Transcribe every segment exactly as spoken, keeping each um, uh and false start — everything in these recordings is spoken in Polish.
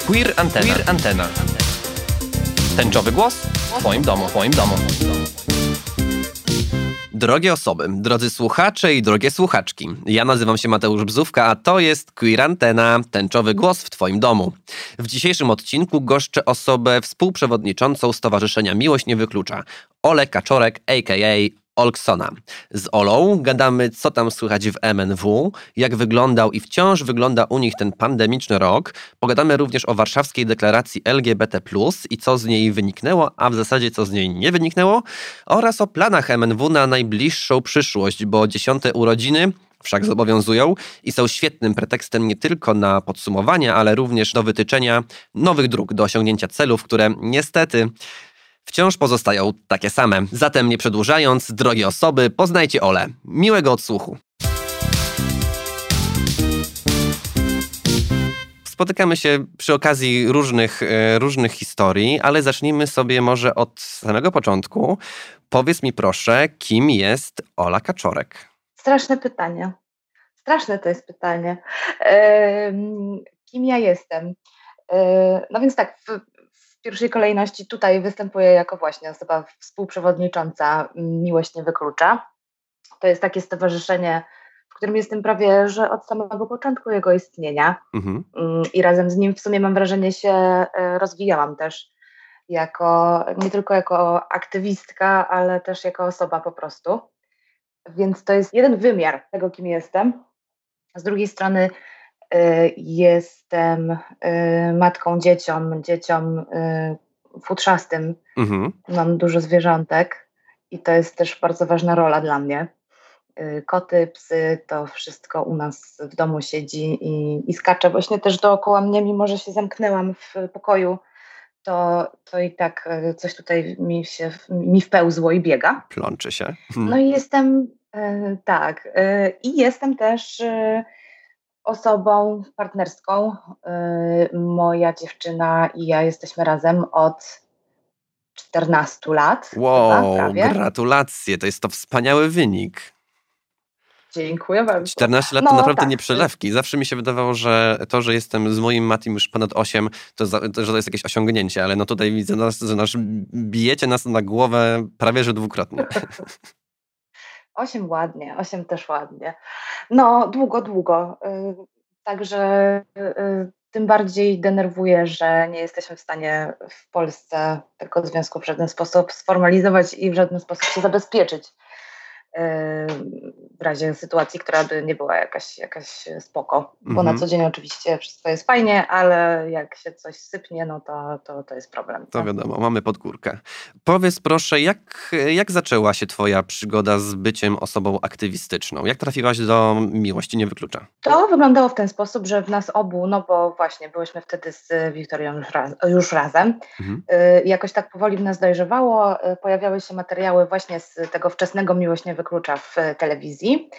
Queer Antena. Queer Antena. Tęczowy głos w Twoim domu. W Twoim domu. Drogie osoby, drodzy słuchacze i drogie słuchaczki, ja nazywam się Mateusz Bzówka, a to jest Queer Antena, tęczowy głos w Twoim domu. W dzisiejszym odcinku goszczę osobę współprzewodniczącą Stowarzyszenia Miłość Nie Wyklucza, Olę Kaczorek, a k a. Olksona. Z Olą gadamy, co tam słychać w M N W, jak wyglądał i wciąż wygląda u nich ten pandemiczny rok. Pogadamy również o warszawskiej deklaracji L G B T plus i co z niej wyniknęło, a w zasadzie co z niej nie wyniknęło, oraz o planach M N W na najbliższą przyszłość, bo dziesiąte urodziny wszak zobowiązują i są świetnym pretekstem nie tylko na podsumowanie, ale również do wytyczenia nowych dróg do osiągnięcia celów, które niestety wciąż pozostają takie same. Zatem nie przedłużając, drogie osoby, poznajcie Olę. Miłego odsłuchu. Spotykamy się przy okazji różnych, różnych historii, ale zacznijmy sobie może od samego początku. Powiedz mi proszę, kim jest Ola Kaczorek? Straszne pytanie. Straszne to jest pytanie. Ehm, kim ja jestem? Ehm, no więc tak, w, w pierwszej kolejności tutaj występuję jako właśnie osoba współprzewodnicząca Miłość Nie Wyklucza. To jest takie stowarzyszenie, w którym jestem prawie, że od samego początku jego istnienia. Mhm. I razem z nim w sumie mam wrażenie się rozwijałam też jako, nie tylko jako aktywistka, ale też jako osoba po prostu. Więc to jest jeden wymiar tego, kim jestem. Z drugiej strony y, jestem y, matką dzieciom, dzieciom y, futrzastym. Mhm. Mam dużo zwierzątek i to jest też bardzo ważna rola dla mnie. Y, koty, psy, to wszystko u nas w domu siedzi i, i skacze właśnie też dookoła mnie, mimo że się zamknęłam w pokoju. To, to i tak coś tutaj mi się mi wpełzło i biega. Plączy się. Hmm. No i jestem, e, tak, e, i jestem też e, osobą partnerską. E, moja dziewczyna i ja jesteśmy razem od czternastu lat. Wow, chyba, prawie. Gratulacje, to jest to wspaniały wynik. Dziękuję bardzo. czternaście lat no, to naprawdę tak. Nie przelewki. Zawsze mi się wydawało, że to, że jestem z moim Matim już ponad osiem, to, za, to że to jest jakieś osiągnięcie, ale no tutaj widzę, nas, że nasz, bijecie nas na głowę prawie że dwukrotnie. osiem ładnie, osiem też ładnie. No długo, długo. Yy, także yy, tym bardziej denerwuje, że nie jesteśmy w stanie w Polsce tego związku w żaden sposób sformalizować i w żaden sposób się zabezpieczyć. W razie sytuacji, która by nie była jakaś, jakaś spoko, bo mm-hmm. na co dzień oczywiście wszystko jest fajnie, ale jak się coś sypnie, no to, to, to jest problem. To wiadomo, mamy pod górkę. Powiedz proszę, jak, jak zaczęła się twoja przygoda z byciem osobą aktywistyczną? Jak trafiłaś do Miłości Nie Wyklucza? To wyglądało w ten sposób, że w nas obu, no bo właśnie byłyśmy wtedy z Wiktorią już, raz, już razem, mm-hmm. y, jakoś tak powoli w nas dojrzewało, y, pojawiały się materiały właśnie z tego wczesnego Miłość Nie Wyklucza w telewizji,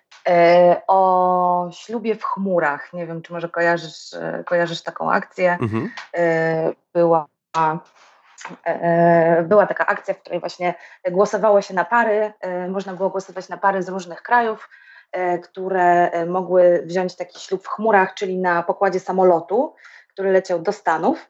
o ślubie w chmurach. Nie wiem, czy może kojarzysz, kojarzysz taką akcję. Mhm. Była, była taka akcja, w której właśnie głosowało się na pary, można było głosować na pary z różnych krajów, które mogły wziąć taki ślub w chmurach, czyli na pokładzie samolotu, który leciał do Stanów.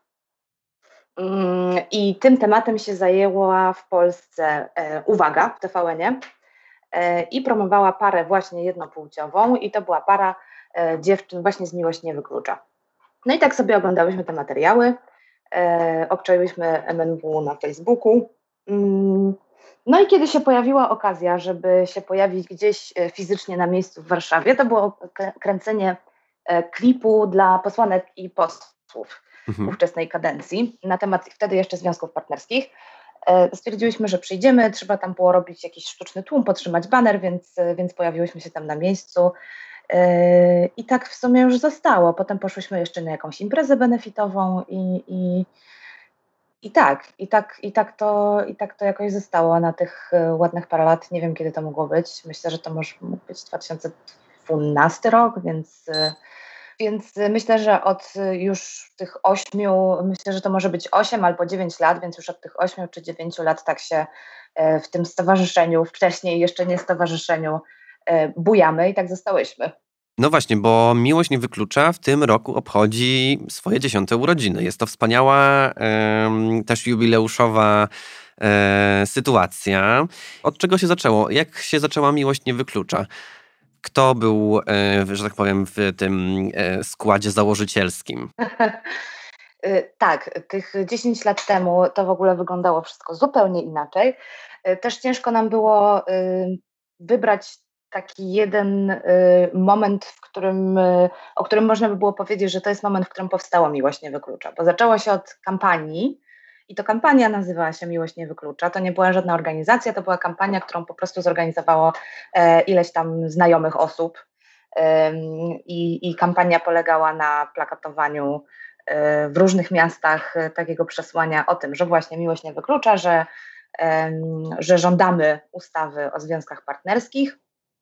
I tym tematem się zajęła w Polsce Uwaga w T V N-ie. I promowała parę właśnie jednopłciową i to była para e, dziewczyn właśnie z Miłość Nie Wyklucza. No i tak sobie oglądałyśmy te materiały, e, obczaiłyśmy M N W na Facebooku. Mm, no i kiedy się pojawiła okazja, żeby się pojawić gdzieś fizycznie na miejscu w Warszawie, to było kręcenie e, klipu dla posłanek i posłów mhm. ówczesnej kadencji na temat wtedy jeszcze związków partnerskich. Stwierdziłyśmy, że przyjdziemy, trzeba tam było robić jakiś sztuczny tłum, podtrzymać baner, więc, więc pojawiłyśmy się tam na miejscu i tak w sumie już zostało. Potem poszłyśmy jeszcze na jakąś imprezę benefitową i, i, i tak, i tak, i tak to, i tak to jakoś zostało na tych ładnych parę lat. Nie wiem, kiedy to mogło być. Myślę, że to może mógł być dwa tysiące dwunasty rok, więc... Więc myślę, że od już tych ośmiu, myślę, że to może być osiem albo dziewięć lat, więc już od tych ośmiu czy dziewięciu lat tak się w tym stowarzyszeniu, wcześniej jeszcze nie stowarzyszeniu, bujamy i tak zostałyśmy. No właśnie, bo Miłość nie wyklucza w tym roku obchodzi swoje dziesiąte urodziny. Jest to wspaniała, em, też jubileuszowa e, sytuacja. Od czego się zaczęło? Jak się zaczęła Miłość nie wyklucza? Kto był, e, że tak powiem, w tym e, składzie założycielskim? Y, Tak, tych dziesięć lat temu to w ogóle wyglądało wszystko zupełnie inaczej. Y, Też ciężko nam było y, wybrać taki jeden y, moment, w którym, y, o którym można by było powiedzieć, że to jest moment, w którym powstało Miłość nie wyklucza, bo zaczęło się od kampanii i to kampania nazywała się Miłość nie wyklucza. To nie była żadna organizacja, to była kampania, którą po prostu zorganizowało e, ileś tam znajomych osób. Ym, I, I kampania polegała na plakatowaniu e, w różnych miastach e, takiego przesłania o tym, że właśnie miłość nie wyklucza, że, em, że żądamy ustawy o związkach partnerskich.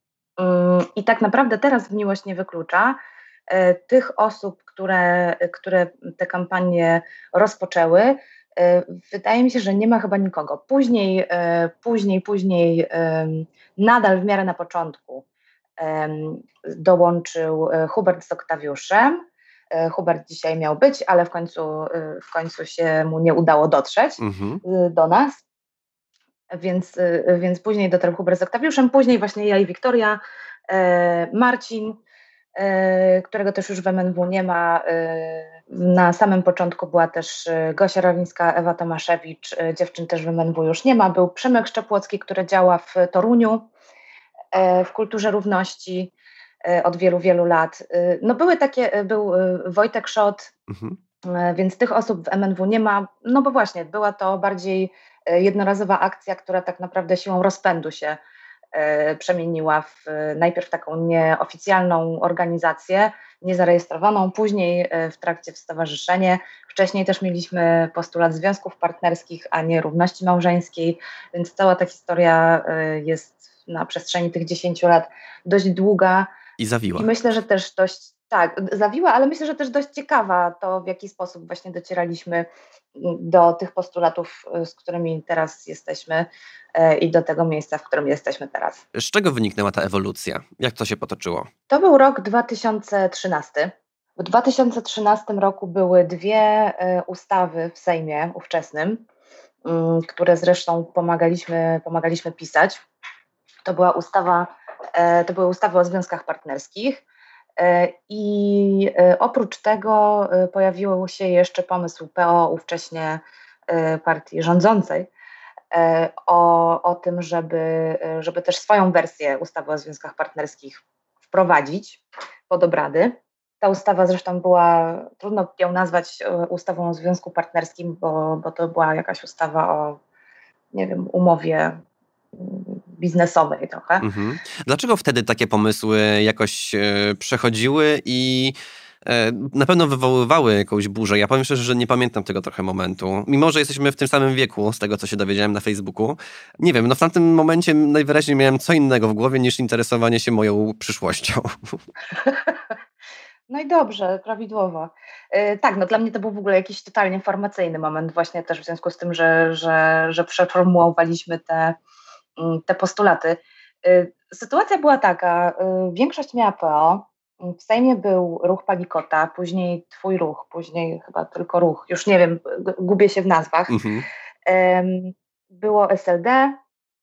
Ym, I tak naprawdę teraz w Miłość nie wyklucza e, tych osób, które, które te kampanie rozpoczęły. e, Wydaje mi się, że nie ma chyba nikogo. Później, e, później, później, em, nadal w miarę na początku em, dołączył e, Hubert z Oktawiuszem. E, Hubert dzisiaj miał być, ale w końcu, e, w końcu się mu nie udało dotrzeć Mhm. e, do nas, więc, e, więc później dotarł Hubert z Oktawiuszem, później właśnie ja i Wiktoria, e, Marcin, e, którego też już w M N W nie ma. e, Na samym początku była też e, Gosia Rawińska, Ewa Tomaszewicz, e, dziewczyn też w M N W już nie ma. Był Przemek Szczepłocki, który działa w Toruniu e, w kulturze równości e, od wielu, wielu lat. E, No były takie, e, był e, Wojtek Szot, Mhm. e, więc tych osób w M N W nie ma, no bo właśnie była to bardziej e, jednorazowa akcja, która tak naprawdę siłą rozpędu się e, przemieniła w e, najpierw taką nieoficjalną organizację, niezarejestrowaną, później e, w trakcie w stowarzyszenie. Wcześniej też mieliśmy postulat związków partnerskich, a nie równości małżeńskiej, więc cała ta historia e, jest na przestrzeni tych dziesięciu lat dość długa I i zawiła. myślę, że też dość, tak, zawiła, ale myślę, że też dość ciekawa to, w jaki sposób właśnie docieraliśmy do tych postulatów, y, z którymi teraz jesteśmy e, i do tego miejsca, w którym jesteśmy teraz. Z czego wyniknęła ta ewolucja? Jak to się potoczyło? To był rok dwa tysiące trzynasty. W dwa tysiące trzynastym roku były dwie e, ustawy w Sejmie ówczesnym, mm, które zresztą pomagaliśmy, pomagaliśmy pisać. To była ustawa, e, to były ustawy o związkach partnerskich. E, I e, oprócz tego e, pojawił się jeszcze pomysł P O ówcześnie e, partii rządzącej e, o, o tym, żeby, e, żeby też swoją wersję ustawy o związkach partnerskich wprowadzić pod obrady. Ta ustawa zresztą była, trudno ją nazwać e, ustawą o związku partnerskim, bo, bo to była jakaś ustawa o, nie wiem, umowie mm, biznesowej trochę. Mhm. Dlaczego wtedy takie pomysły jakoś e, przechodziły i e, na pewno wywoływały jakąś burzę? Ja powiem szczerze, że nie pamiętam tego trochę momentu. Mimo że jesteśmy w tym samym wieku, z tego co się dowiedziałem na Facebooku. Nie wiem, no w tamtym momencie najwyraźniej miałem co innego w głowie niż interesowanie się moją przyszłością. No i dobrze, prawidłowo. Yy, tak, no dla mnie to był w ogóle jakiś totalnie formacyjny moment, właśnie też w związku z tym, że, że, że przeformułowaliśmy te, mm, te postulaty. Yy, sytuacja była taka, yy, większość miała P O, yy, w Sejmie był ruch Palikota, później Twój Ruch, później chyba tylko Ruch, już nie wiem, g- gubię się w nazwach. Mhm. Ym, Było S L D,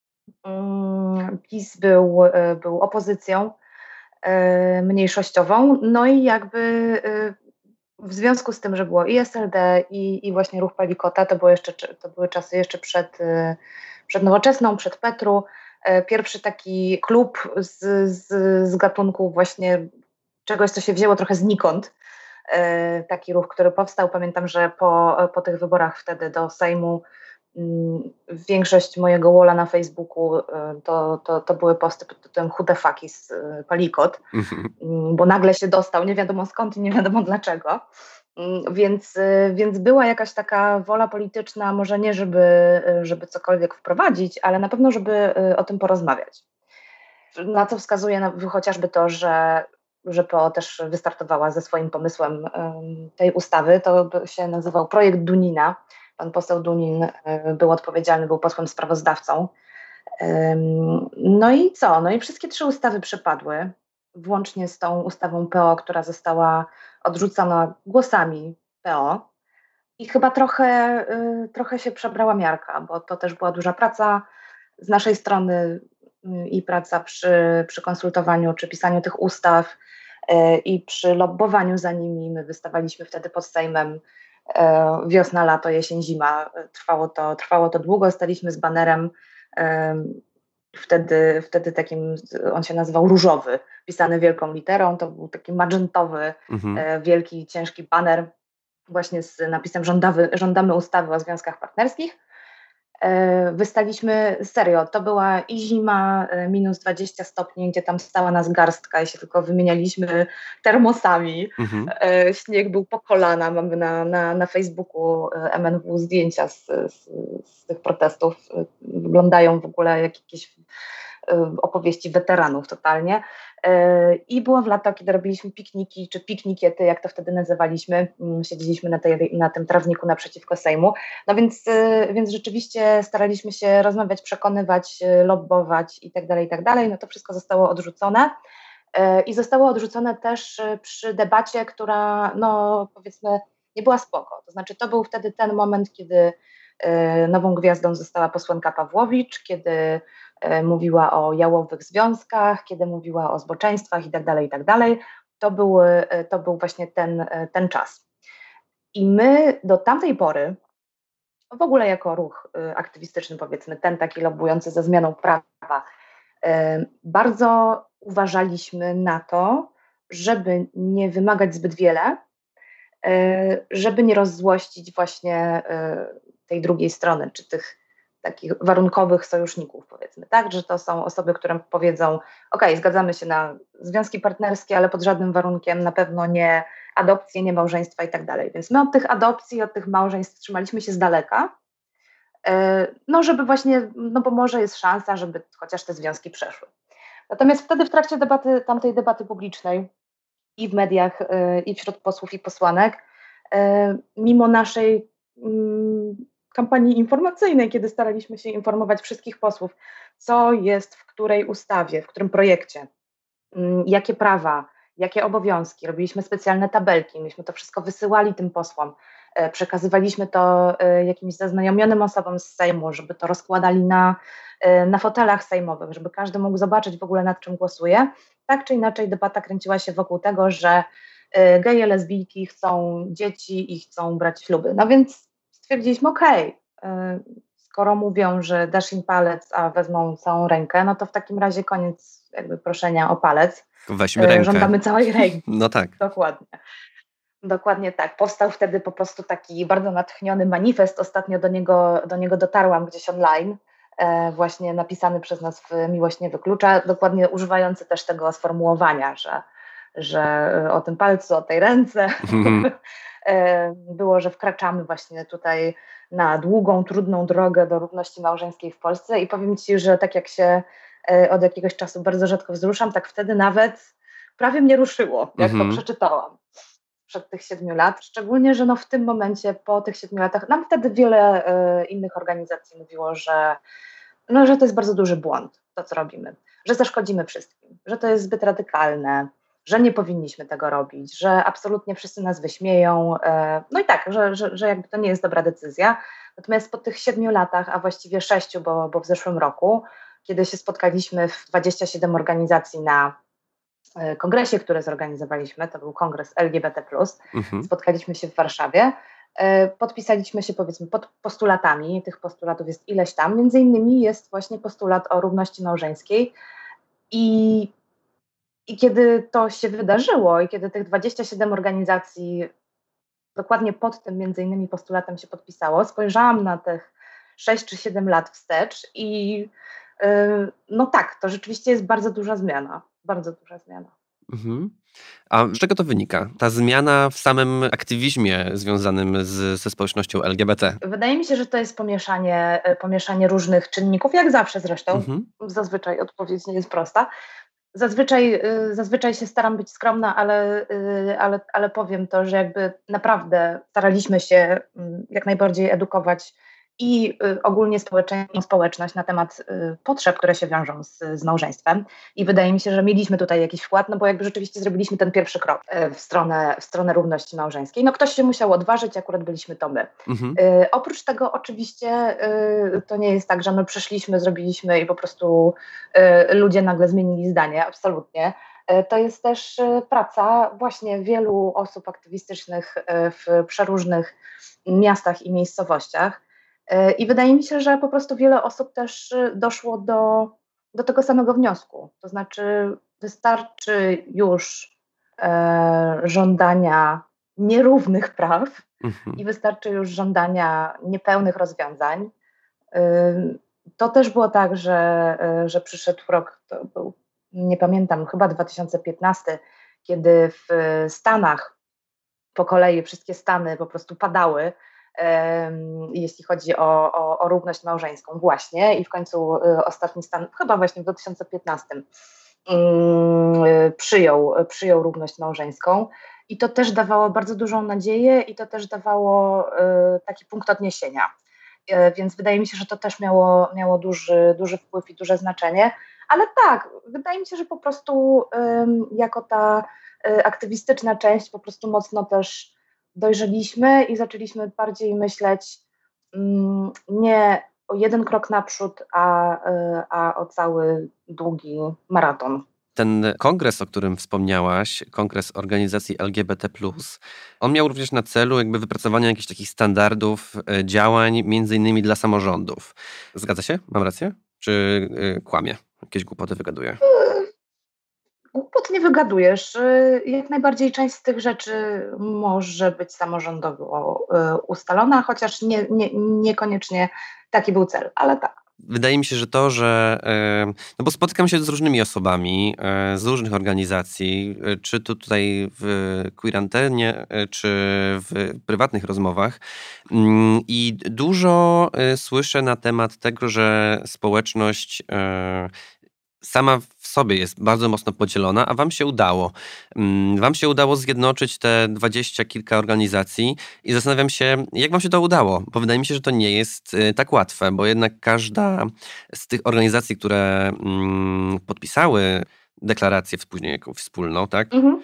ym, PiS był, yy, był opozycją e, mniejszościową. No i jakby e, w związku z tym, że było i S L D, i, i właśnie ruch Palikota, to, było jeszcze, to były czasy jeszcze przed, e, przed Nowoczesną, przed Petru. E, Pierwszy taki klub z, z, z gatunku właśnie czegoś, co się wzięło trochę znikąd. E, Taki ruch, który powstał. Pamiętam, że po, po tych wyborach wtedy do Sejmu mm, większość mojego walla na Facebooku e, to, to, to były posty pod tytułem Who the fuck is e, Palikot, Mhm. mm, bo nagle się dostał, nie wiadomo skąd i nie wiadomo dlaczego. Mm, Więc, y, więc była jakaś taka wola polityczna, może nie żeby, y, żeby cokolwiek wprowadzić, ale na pewno, żeby y, o tym porozmawiać. Na co wskazuje na, chociażby to, że, że P O też wystartowała ze swoim pomysłem ym, tej ustawy. To by się nazywał projekt Dunina. Pan poseł Dunin y, był odpowiedzialny, był posłem sprawozdawcą. Ym, No i co? No i wszystkie trzy ustawy przepadły. włącznie z tą ustawą P O, która została odrzucona głosami P O. I chyba trochę, y, trochę się przebrała miarka, bo to też była duża praca z naszej strony y, i praca przy, przy konsultowaniu czy pisaniu tych ustaw y, i przy lobbowaniu za nimi. My wystawaliśmy wtedy pod Sejmem y, wiosna, lato, jesień, zima. Trwało to, trwało to długo, staliśmy z banerem y, wtedy, wtedy takim, on się nazywał różowy, pisany wielką literą, to był taki magentowy, Mhm. y, wielki, ciężki baner, właśnie z napisem żądamy, żądamy ustawy o związkach partnerskich. Wystaliśmy, serio, to była i zima, minus dwadzieścia stopni, gdzie tam stała nas garstka i się tylko wymienialiśmy termosami. Mhm. Śnieg był po kolana, mamy na, na, na Facebooku M N W zdjęcia z, z, z tych protestów. Wyglądają w ogóle jak jakieś opowieści weteranów totalnie. I było w lato, kiedy robiliśmy pikniki, czy piknikiety, jak to wtedy nazywaliśmy. Siedzieliśmy na, tej, na tym trawniku naprzeciwko Sejmu. No więc, więc rzeczywiście staraliśmy się rozmawiać, przekonywać, lobbować i tak dalej, i tak dalej. No to wszystko zostało odrzucone. I zostało odrzucone też przy debacie, która, no powiedzmy, nie była spoko. To znaczy, to był wtedy ten moment, kiedy nową gwiazdą została posłanka Pawłowicz, kiedy mówiła o jałowych związkach, kiedy mówiła o zboczeństwach i tak dalej, i tak dalej. To był, to był właśnie ten, ten czas. I my do tamtej pory, w ogóle jako ruch aktywistyczny, powiedzmy, ten taki lobbujący za zmianą prawa, bardzo uważaliśmy na to, żeby nie wymagać zbyt wiele, żeby nie rozzłościć właśnie tej drugiej strony, czy tych takich warunkowych sojuszników, powiedzmy, tak, że to są osoby, które powiedzą, ok, zgadzamy się na związki partnerskie, ale pod żadnym warunkiem, na pewno nie adopcje, nie małżeństwa i tak dalej. Więc my od tych adopcji, od tych małżeństw trzymaliśmy się z daleka, no żeby właśnie, no bo może jest szansa, żeby chociaż te związki przeszły. Natomiast wtedy w trakcie debaty, tamtej debaty publicznej i w mediach, i wśród posłów i posłanek, mimo naszej kampanii informacyjnej, kiedy staraliśmy się informować wszystkich posłów, co jest w której ustawie, w którym projekcie, jakie prawa, jakie obowiązki. Robiliśmy specjalne tabelki, myśmy to wszystko wysyłali tym posłom, przekazywaliśmy to jakimś zaznajomionym osobom z Sejmu, żeby to rozkładali na, na fotelach sejmowych, żeby każdy mógł zobaczyć w ogóle, nad czym głosuje. Tak czy inaczej debata kręciła się wokół tego, że geje, lesbijki chcą dzieci i chcą brać śluby. No więc stwierdziliśmy, okej, okay, skoro mówią, że dasz im palec, a wezmą całą rękę, no to w takim razie koniec jakby proszenia o palec. Weźmy rękę. Żądamy całej ręki. No tak. Dokładnie. Dokładnie tak. Powstał wtedy po prostu taki bardzo natchniony manifest. Ostatnio do niego, do niego dotarłam gdzieś online, e, właśnie napisany przez nas w Miłość nie wyklucza, dokładnie używający też tego sformułowania, że, że o tym palcu, o tej ręce. e, było, że wkraczamy właśnie tutaj na długą, trudną drogę do równości małżeńskiej w Polsce i powiem Ci, że tak jak się e, od jakiegoś czasu bardzo rzadko wzruszam, tak wtedy nawet prawie mnie ruszyło, jak to przeczytałam przed tych siedmiu lat, szczególnie, że no w tym momencie, po tych siedmiu latach, nam wtedy wiele y, innych organizacji mówiło, że, no, że to jest bardzo duży błąd, to co robimy, że zaszkodzimy wszystkim, że to jest zbyt radykalne, że nie powinniśmy tego robić, że absolutnie wszyscy nas wyśmieją, y, no i tak, że, że, że jakby to nie jest dobra decyzja. Natomiast po tych siedmiu latach, a właściwie sześciu, bo, bo w zeszłym roku, kiedy się spotkaliśmy w dwudziestu siedmiu organizacji na kongresie, który zorganizowaliśmy, to był kongres L G B T plus, mhm. Spotkaliśmy się w Warszawie, podpisaliśmy się powiedzmy pod postulatami, tych postulatów jest ileś tam, między innymi jest właśnie postulat o równości małżeńskiej i, i kiedy to się wydarzyło i kiedy tych dwadzieścia siedem organizacji dokładnie pod tym między innymi postulatem się podpisało, spojrzałam na tych sześć czy siedem lat wstecz i yy, no tak, to rzeczywiście jest bardzo duża zmiana. Bardzo duża zmiana. Mhm. A z czego to wynika? Ta zmiana w samym aktywizmie związanym z, ze społecznością L G B T? Wydaje mi się, że to jest pomieszanie, pomieszanie różnych czynników, jak zawsze zresztą. Mhm. Zazwyczaj odpowiedź nie jest prosta. Zazwyczaj, zazwyczaj się staram być skromna, ale, ale, ale powiem to, że jakby naprawdę staraliśmy się jak najbardziej edukować i y, ogólnie społeczeństwo, społeczność na temat y, potrzeb, które się wiążą z, z małżeństwem. I wydaje mi się, że mieliśmy tutaj jakiś wkład, no bo jakby rzeczywiście zrobiliśmy ten pierwszy krok y, w stronę, w stronę równości małżeńskiej. No ktoś się musiał odważyć, akurat byliśmy to my. Mhm. Y, oprócz tego oczywiście y, to nie jest tak, że my przyszliśmy, zrobiliśmy i po prostu y, ludzie nagle zmienili zdanie, absolutnie. Y, to jest też y, praca właśnie wielu osób aktywistycznych y, w przeróżnych miastach i miejscowościach. Y, I wydaje mi się, że po prostu wiele osób też y, doszło do, do tego samego wniosku. To znaczy wystarczy już e, żądania nierównych praw, Mhm. i wystarczy już żądania niepełnych rozwiązań. Ym, To też było tak, że, y, że przyszedł rok, to był, nie pamiętam, chyba dwa tysiące piętnasty, kiedy w Stanach po kolei wszystkie stany po prostu padały, ym, jeśli chodzi o, o, o równość małżeńską właśnie, i w końcu y, ostatni stan, chyba właśnie w dwa tysiące piętnastym, ym, y, przyjął, przyjął równość małżeńską. I to też dawało bardzo dużą nadzieję i to też dawało y, taki punkt odniesienia. Y, Więc wydaje mi się, że to też miało, miało duży, duży wpływ i duże znaczenie. Ale tak, wydaje mi się, że po prostu ym, jako ta y, aktywistyczna część po prostu mocno też dojrzeliśmy i zaczęliśmy bardziej myśleć ym, nie o jeden krok naprzód, a, y, a o cały długi maraton. Ten kongres, o którym wspomniałaś, kongres organizacji L G B T plus, on miał również na celu jakby wypracowanie jakichś takich standardów e, działań, między innymi dla samorządów. Zgadza się? Mam rację? Czy y, kłamie? Jakieś głupoty wygaduję? Głupot nie wygadujesz. Y, Jak najbardziej część z tych rzeczy może być samorządowo y, ustalona, chociaż nie, nie, niekoniecznie taki był cel, ale tak. Wydaje mi się, że to, że. e, No bo spotykam się z różnymi osobami e, z różnych organizacji, e, czy to tutaj w Queerantenie, e, czy w prywatnych rozmowach. Mm, I dużo e, słyszę na temat tego, że społeczność e, sama w sobie jest bardzo mocno podzielona, a wam się udało. Mm, Wam się udało zjednoczyć te dwadzieścia kilka organizacji i zastanawiam się, jak wam się to udało, bo wydaje mi się, że to nie jest y, tak łatwe, bo jednak każda z tych organizacji, które mm, podpisały deklarację później jakąś wspólną, tak? Mhm.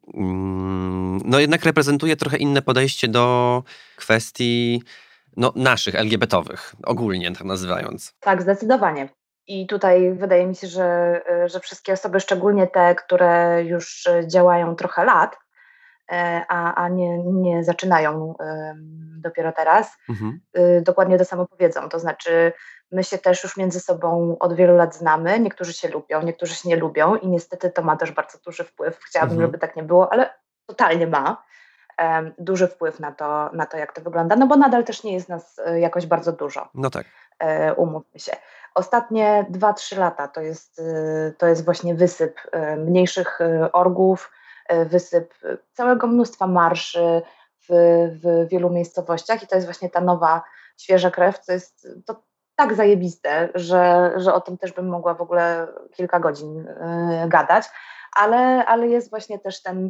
Mm, No jednak reprezentuje trochę inne podejście do kwestii no, naszych, L G B T owych, ogólnie tak nazywając. Tak, zdecydowanie. I tutaj wydaje mi się, że, y, że wszystkie osoby, szczególnie te, które już y, działają trochę lat, e, a, a nie, nie zaczynają ym, dopiero teraz, Mhm. y, dokładnie to samo powiedzą. To znaczy, my się też już między sobą od wielu lat znamy. Niektórzy się lubią, niektórzy się nie lubią, i niestety to ma też bardzo duży wpływ. Chciałabym, Mhm. żeby tak nie było, ale totalnie ma em, duży wpływ na to, na to, jak to wygląda, no bo nadal też nie jest nas y, jakoś bardzo dużo, No tak. e, umówmy się. Ostatnie dwa trzy lata to jest, y, to jest właśnie wysyp y, mniejszych y, orgów, y, wysyp y, całego mnóstwa marszy w, w wielu miejscowościach, i to jest właśnie ta nowa, świeża krew, co jest to tak zajebiste, że, że o tym też bym mogła w ogóle kilka godzin y, gadać, ale, ale jest właśnie też ten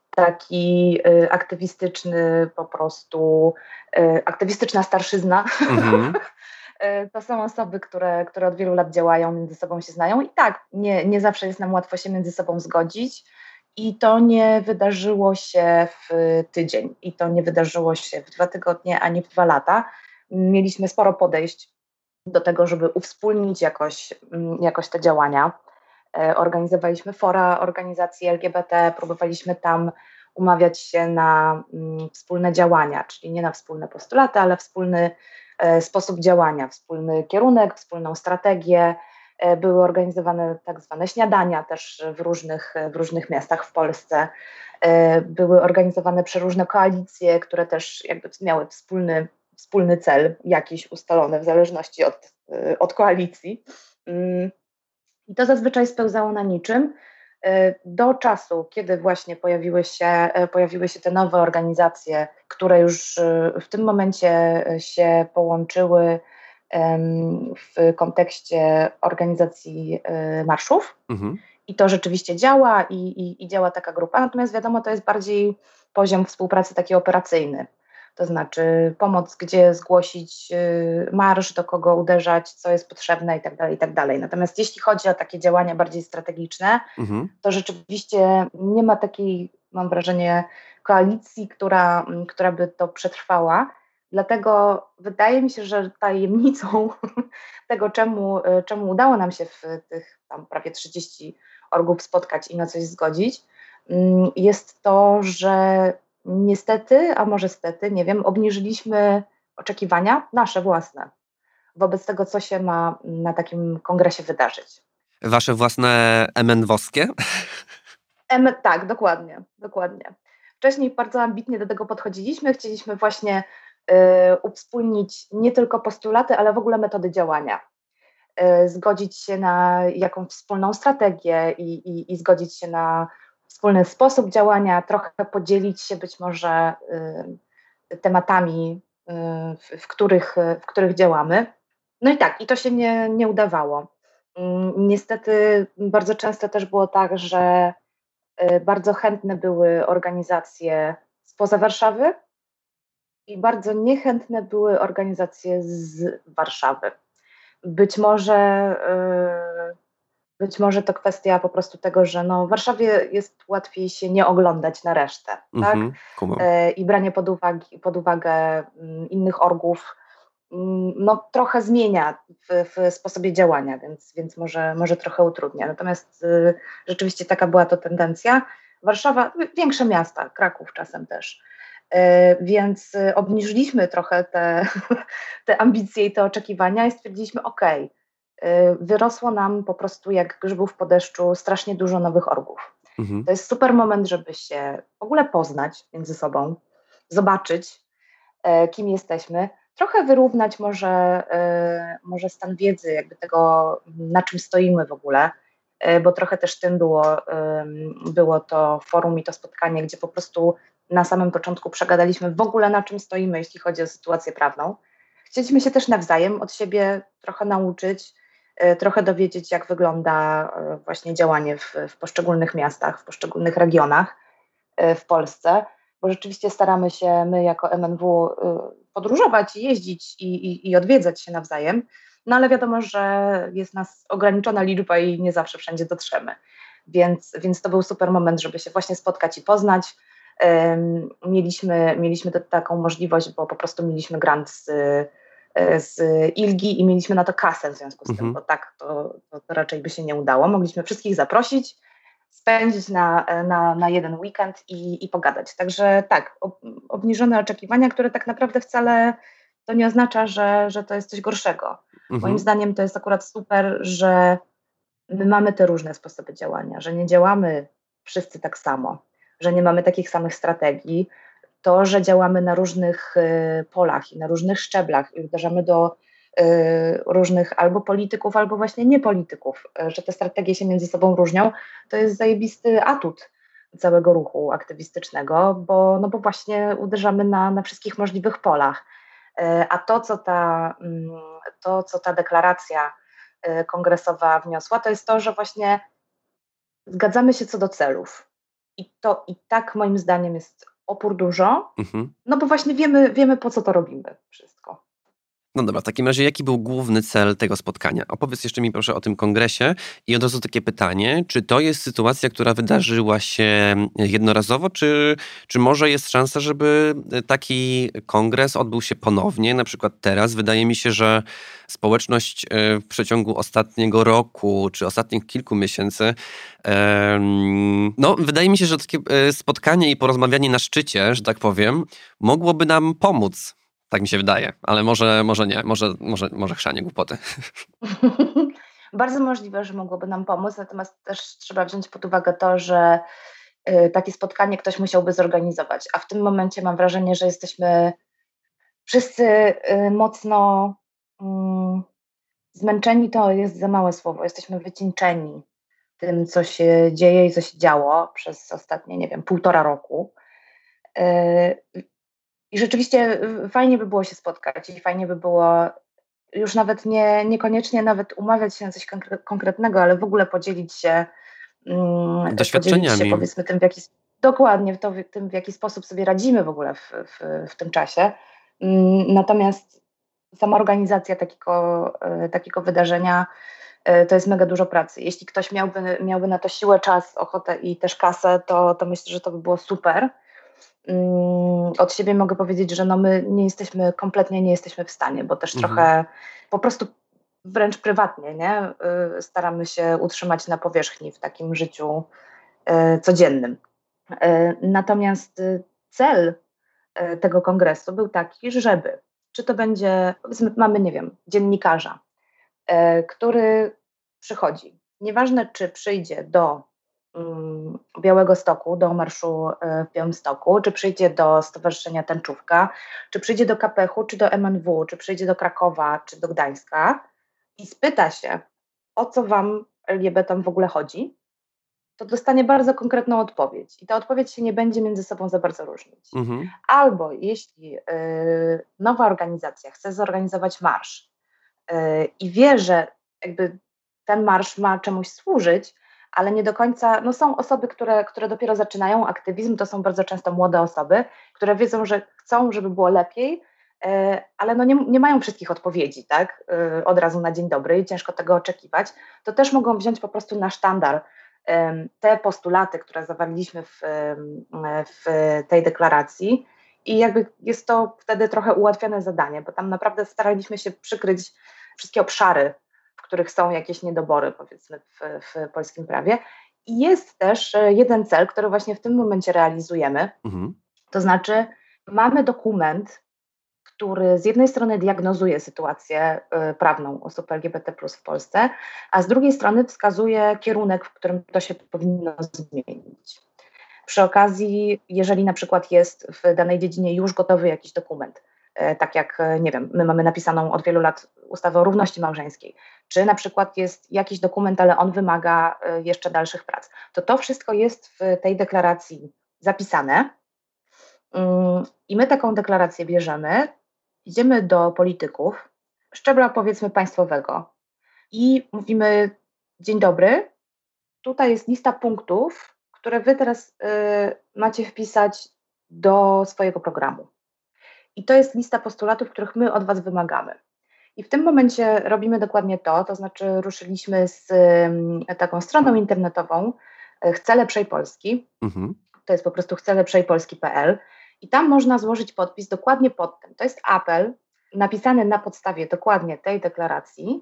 taki y, aktywistyczny po prostu, y, aktywistyczna starszyzna. Mhm. Y, To są osoby, które, które od wielu lat działają, między sobą się znają, i tak, nie, nie zawsze jest nam łatwo się między sobą zgodzić, i to nie wydarzyło się w tydzień, i to nie wydarzyło się w dwa tygodnie, ani w dwa lata. Mieliśmy sporo podejść do tego, żeby uwspólnić jakoś, mm, jakoś te działania. E, Organizowaliśmy fora organizacji L G B T, próbowaliśmy tam umawiać się na mm, wspólne działania, czyli nie na wspólne postulaty, ale wspólny e, sposób działania, wspólny kierunek, wspólną strategię. E, Były organizowane tak zwane śniadania też w różnych, w różnych miastach w Polsce. E, Były organizowane przeróżne koalicje, które też jakby miały wspólny, wspólny cel, jakiś ustalony w zależności od, e, od koalicji. Mm, I to zazwyczaj spełzało na niczym, y, do czasu, kiedy właśnie pojawiły się, y, pojawiły się te nowe organizacje, które już y, w tym momencie y, się połączyły em, w kontekście organizacji y, marszów. Mhm. I to rzeczywiście działa, i, i, i działa taka grupa, natomiast wiadomo, to jest bardziej poziom współpracy taki operacyjny. to znaczy pomoc, gdzie zgłosić y, marsz, do kogo uderzać, co jest potrzebne i tak dalej, i tak dalej. Natomiast jeśli chodzi o takie działania bardziej strategiczne, Mhm. to rzeczywiście nie ma takiej, mam wrażenie, koalicji, która, która by to przetrwała. Dlatego wydaje mi się, że tajemnicą tego, czemu, czemu udało nam się w tych tam prawie trzydziestu orgów spotkać i na coś zgodzić, jest to, że niestety, a może stety, nie wiem, obniżyliśmy oczekiwania nasze własne wobec tego, co się ma na takim kongresie wydarzyć. Wasze własne em en wowskie? M, tak, dokładnie, dokładnie. Wcześniej bardzo ambitnie do tego podchodziliśmy, chcieliśmy właśnie y, uwspólnić nie tylko postulaty, ale w ogóle metody działania. Y, zgodzić się na jakąś wspólną strategię i, i, i zgodzić się na wspólny sposób działania, trochę podzielić się być może y, tematami, y, w, w, których, w których działamy. No i tak, i to się nie, nie udawało. Y, niestety bardzo często też było tak, że bardzo chętne były organizacje spoza Warszawy i bardzo niechętne były organizacje z Warszawy. Być może, być może to kwestia po prostu tego, że no w Warszawie jest łatwiej się nie oglądać na resztę, tak? Mhm, kumam. I branie pod uwagę, pod uwagę innych orgów no, trochę zmienia w, w sposobie działania, więc, więc może, może trochę utrudnia. Natomiast y, rzeczywiście taka była to tendencja. Warszawa, większe miasta, Kraków czasem też. Y, więc y, obniżyliśmy trochę te, te ambicje i te oczekiwania i stwierdziliśmy, ok, y, wyrosło nam po prostu jak grzybów po deszczu strasznie dużo nowych orgów. Mhm. To jest super moment, żeby się w ogóle poznać między sobą, zobaczyć, y, kim jesteśmy, trochę wyrównać może, y, może stan wiedzy, jakby tego, na czym stoimy w ogóle, y, bo trochę też tym było, y, było to forum i to spotkanie, gdzie po prostu na samym początku przegadaliśmy w ogóle, na czym stoimy, jeśli chodzi o sytuację prawną. Chcieliśmy się też nawzajem od siebie trochę nauczyć, y, trochę dowiedzieć, jak wygląda y, właśnie działanie w, w poszczególnych miastach, w poszczególnych regionach y, w Polsce, bo rzeczywiście staramy się my jako em en wu y, podróżować i jeździć i, i, i odwiedzać się nawzajem, no ale wiadomo, że jest nas ograniczona liczba i nie zawsze wszędzie dotrzemy, więc, więc to był super moment, żeby się właśnie spotkać i poznać. Um, mieliśmy, mieliśmy taką możliwość, bo po prostu mieliśmy grant z, z Ilgi i mieliśmy na to kasę w związku z Mhm. tym, bo tak to, to, to raczej by się nie udało. Mogliśmy wszystkich zaprosić, spędzić na, na, na jeden weekend i, i pogadać. Także tak, ob, obniżone oczekiwania, które tak naprawdę wcale to nie oznacza, że, że to jest coś gorszego. Mhm. Moim zdaniem to jest akurat super, że my mamy te różne sposoby działania, że nie działamy wszyscy tak samo, że nie mamy takich samych strategii. To, że działamy na różnych y, polach i na różnych szczeblach i uderzamy do y, różnych albo polityków, albo właśnie niepolityków, y, że te strategie się między sobą różnią, to jest zajebisty atut całego ruchu aktywistycznego, bo, no bo właśnie uderzamy na, na wszystkich możliwych polach. Y, a to co, ta, y, to, co ta deklaracja y, kongresowa wniosła, to jest to, że właśnie zgadzamy się co do celów. I to i tak moim zdaniem jest opór dużo, Mhm. no bo właśnie wiemy, wiemy po co to robimy wszystko. No dobra, w takim razie jaki był główny cel tego spotkania? Opowiedz jeszcze mi proszę o tym kongresie i od razu takie pytanie, czy to jest sytuacja, która wydarzyła się jednorazowo, czy, czy może jest szansa, żeby taki kongres odbył się ponownie, na przykład teraz? Wydaje mi się, że społeczność w przeciągu ostatniego roku, czy ostatnich kilku miesięcy, no wydaje mi się, że takie spotkanie i porozmawianie na szczycie, że tak powiem, mogłoby nam pomóc. Tak mi się wydaje, ale może, może nie, może, może, może chrzanie głupoty. Bardzo możliwe, że mogłoby nam pomóc, natomiast też trzeba wziąć pod uwagę to, że y, takie spotkanie ktoś musiałby zorganizować, a w tym momencie mam wrażenie, że jesteśmy wszyscy y, mocno y, zmęczeni, to jest za małe słowo, jesteśmy wycieńczeni tym, co się dzieje i co się działo przez ostatnie, nie wiem, półtora roku. Y, I rzeczywiście fajnie by było się spotkać i fajnie by było już nawet nie, niekoniecznie nawet umawiać się na coś konkre- konkretnego, ale w ogóle podzielić się, mm, podzielić się Doświadczeniami. powiedzmy tym, w jaki dokładnie w, to, w tym, w jaki sposób sobie radzimy w ogóle w, w, w tym czasie. Natomiast sama organizacja takiego, takiego wydarzenia to jest mega dużo pracy. Jeśli ktoś miałby, miałby na to siłę, czas, ochotę i też kasę, to, to myślę, że to by było super. Od siebie mogę powiedzieć, że no my nie jesteśmy, kompletnie nie jesteśmy w stanie, bo też mhm. trochę po prostu wręcz prywatnie, nie? Staramy się utrzymać na powierzchni w takim życiu codziennym. Natomiast cel tego kongresu był taki, żeby, czy to będzie, mamy, nie wiem, dziennikarza, który przychodzi, nieważne czy przyjdzie do um, Białegostoku, do marszu w Białymstoku, czy przyjdzie do Stowarzyszenia Tęczówka, czy przyjdzie do K P H u, czy do M N W, czy przyjdzie do Krakowa, czy do Gdańska i spyta się, o co wam L G B T w ogóle chodzi, to dostanie bardzo konkretną odpowiedź i ta odpowiedź się nie będzie między sobą za bardzo różnić. Mhm. Albo jeśli y, nowa organizacja chce zorganizować marsz y, i wie, że jakby ten marsz ma czemuś służyć, ale nie do końca, no są osoby, które, które dopiero zaczynają aktywizm, to są bardzo często młode osoby, które wiedzą, że chcą, żeby było lepiej, y, ale no nie, nie mają wszystkich odpowiedzi, tak, y, od razu na dzień dobry i ciężko tego oczekiwać, to też mogą wziąć po prostu na sztandar te postulaty, które zawarliśmy w, w tej deklaracji i jakby jest to wtedy trochę ułatwione zadanie, bo tam naprawdę staraliśmy się przykryć wszystkie obszary, w których są jakieś niedobory, powiedzmy, w, w polskim prawie. I jest też jeden cel, który właśnie w tym momencie realizujemy, mhm. to znaczy mamy dokument, który z jednej strony diagnozuje sytuację y, prawną osób L G B T plus w Polsce, a z drugiej strony wskazuje kierunek, w którym to się powinno zmienić. Przy okazji, jeżeli na przykład jest w danej dziedzinie już gotowy jakiś dokument, y, tak jak, nie wiem, my mamy napisaną od wielu lat ustawę o równości małżeńskiej, czy na przykład jest jakiś dokument, ale on wymaga y, jeszcze dalszych prac, to to wszystko jest w tej deklaracji zapisane y, i my taką deklarację bierzemy, idziemy do polityków, szczebla powiedzmy państwowego i mówimy: dzień dobry, tutaj jest lista punktów, które wy teraz y, macie wpisać do swojego programu. I to jest lista postulatów, których my od was wymagamy. I w tym momencie robimy dokładnie to, to znaczy ruszyliśmy z y, taką stroną internetową y, Chcę Lepszej Polski, mhm. to jest po prostu chcę lepszej polski kropka p l i tam można złożyć podpis dokładnie pod tym. To jest apel napisany na podstawie dokładnie tej deklaracji,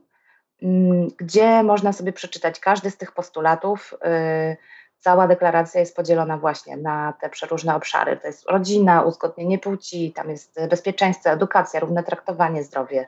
gdzie można sobie przeczytać każdy z tych postulatów. Cała deklaracja jest podzielona właśnie na te przeróżne obszary. To jest rodzina, uzgodnienie płci, tam jest bezpieczeństwo, edukacja, równe traktowanie, zdrowie.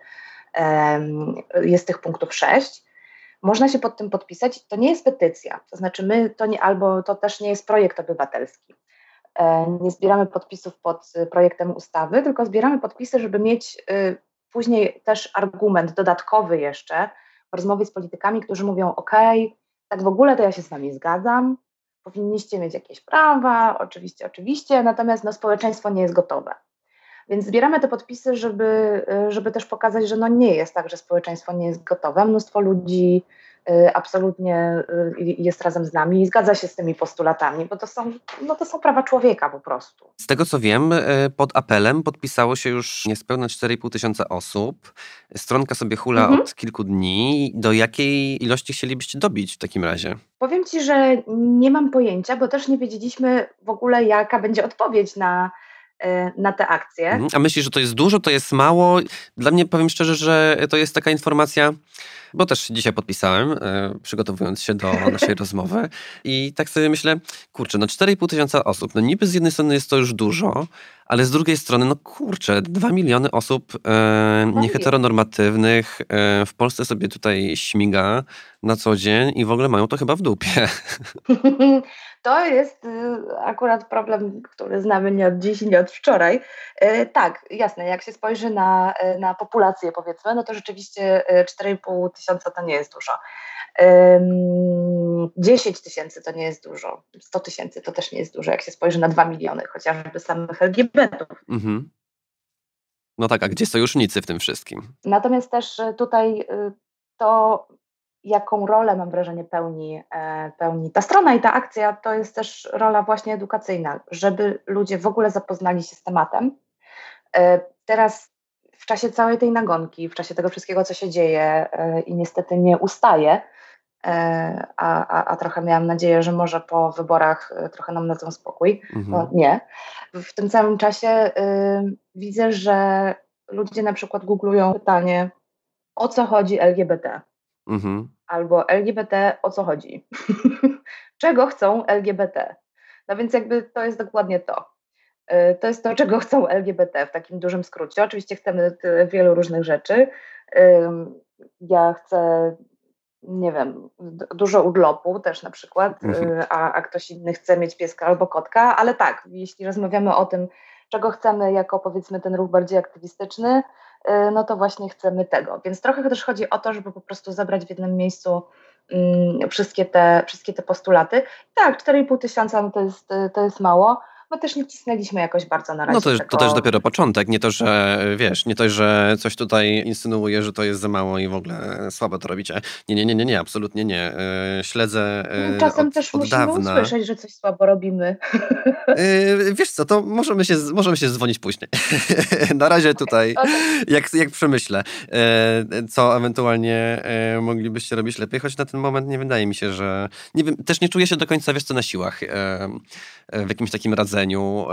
Jest tych punktów sześć. Można się pod tym podpisać. To nie jest petycja, to znaczy my to nie, albo to też nie jest projekt obywatelski. Nie zbieramy podpisów pod projektem ustawy, tylko zbieramy podpisy, żeby mieć y, później też argument dodatkowy jeszcze w rozmowie z politykami, którzy mówią: ok, tak w ogóle to ja się z wami zgadzam, powinniście mieć jakieś prawa, oczywiście, oczywiście, natomiast no, społeczeństwo nie jest gotowe. Więc zbieramy te podpisy, żeby, żeby też pokazać, że no nie jest tak, że społeczeństwo nie jest gotowe. Mnóstwo ludzi absolutnie jest razem z nami i zgadza się z tymi postulatami, bo to są, no to są prawa człowieka po prostu. Z tego co wiem, pod apelem podpisało się już niespełna cztery i pół tysiąca osób. Stronka sobie hula mhm. od kilku dni. Do jakiej ilości chcielibyście dobić w takim razie? Powiem ci, że nie mam pojęcia, bo też nie wiedzieliśmy w ogóle, jaka będzie odpowiedź na na te akcje. A myślisz, że to jest dużo, to jest mało? Dla mnie, powiem szczerze, że to jest taka informacja, bo też dzisiaj podpisałem, e, przygotowując się do naszej rozmowy i tak sobie myślę, kurczę, no cztery i pół tysiąca osób, no niby z jednej strony jest to już dużo, ale z drugiej strony, no kurczę, dwa miliony osób e, nieheteronormatywnych e, w Polsce sobie tutaj śmiga na co dzień i w ogóle mają to chyba w dupie. To jest y, akurat problem, który znamy nie od dziś, nie od wczoraj. Y, tak, jasne, jak się spojrzy na, y, na populację, powiedzmy, no to rzeczywiście cztery i pół tysiąca to nie jest dużo. dziesięć tysięcy to nie jest dużo. sto tysięcy to też nie jest dużo, jak się spojrzy na dwa miliony, chociażby samych L G B T ów. Mhm. No tak, a gdzie sojusznicy w tym wszystkim? Natomiast też tutaj to jaką rolę, mam wrażenie, pełni, pełni ta strona i ta akcja, to jest też rola właśnie edukacyjna, żeby ludzie w ogóle zapoznali się z tematem. Teraz w czasie całej tej nagonki, w czasie tego wszystkiego, co się dzieje i niestety nie ustaje, a, a, a trochę miałam nadzieję, że może po wyborach trochę nam dadzą spokój, mhm. no nie. W tym samym czasie y, widzę, że ludzie na przykład googlują pytanie, o co chodzi L G B T? Mhm. Albo L G B T, o co chodzi? Czego chcą L G B T? No więc jakby to jest dokładnie to. Y, to jest to, czego chcą L G B T w takim dużym skrócie. Oczywiście chcemy wielu różnych rzeczy. Y, ja chcę nie wiem, dużo urlopu też na przykład, a, a ktoś inny chce mieć pieska albo kotka, ale tak, jeśli rozmawiamy o tym, czego chcemy jako powiedzmy ten ruch bardziej aktywistyczny, no to właśnie chcemy tego. Więc trochę też chodzi o to, żeby po prostu zebrać w jednym miejscu um, wszystkie, te, wszystkie te postulaty. Tak, cztery i pół tysiąca no to, jest, to jest mało, bo też nie wcisnęliśmy jakoś bardzo na razie. No to, tego... to też dopiero początek, nie to, że wiesz, nie to, że coś tutaj insynuuje, że to jest za mało i w ogóle słabo to robicie. Nie, nie, nie, nie, nie, absolutnie nie. Śledzę Czasem od, też od musimy dawna. usłyszeć, że coś słabo robimy. Wiesz co, to możemy się, możemy się dzwonić później. Na razie tutaj, okay. jak, jak przemyślę, co ewentualnie moglibyście robić lepiej, choć na ten moment nie wydaje mi się, że... Nie wiem, też nie czuję się do końca, wiesz co, na siłach w jakimś takim radzeniu,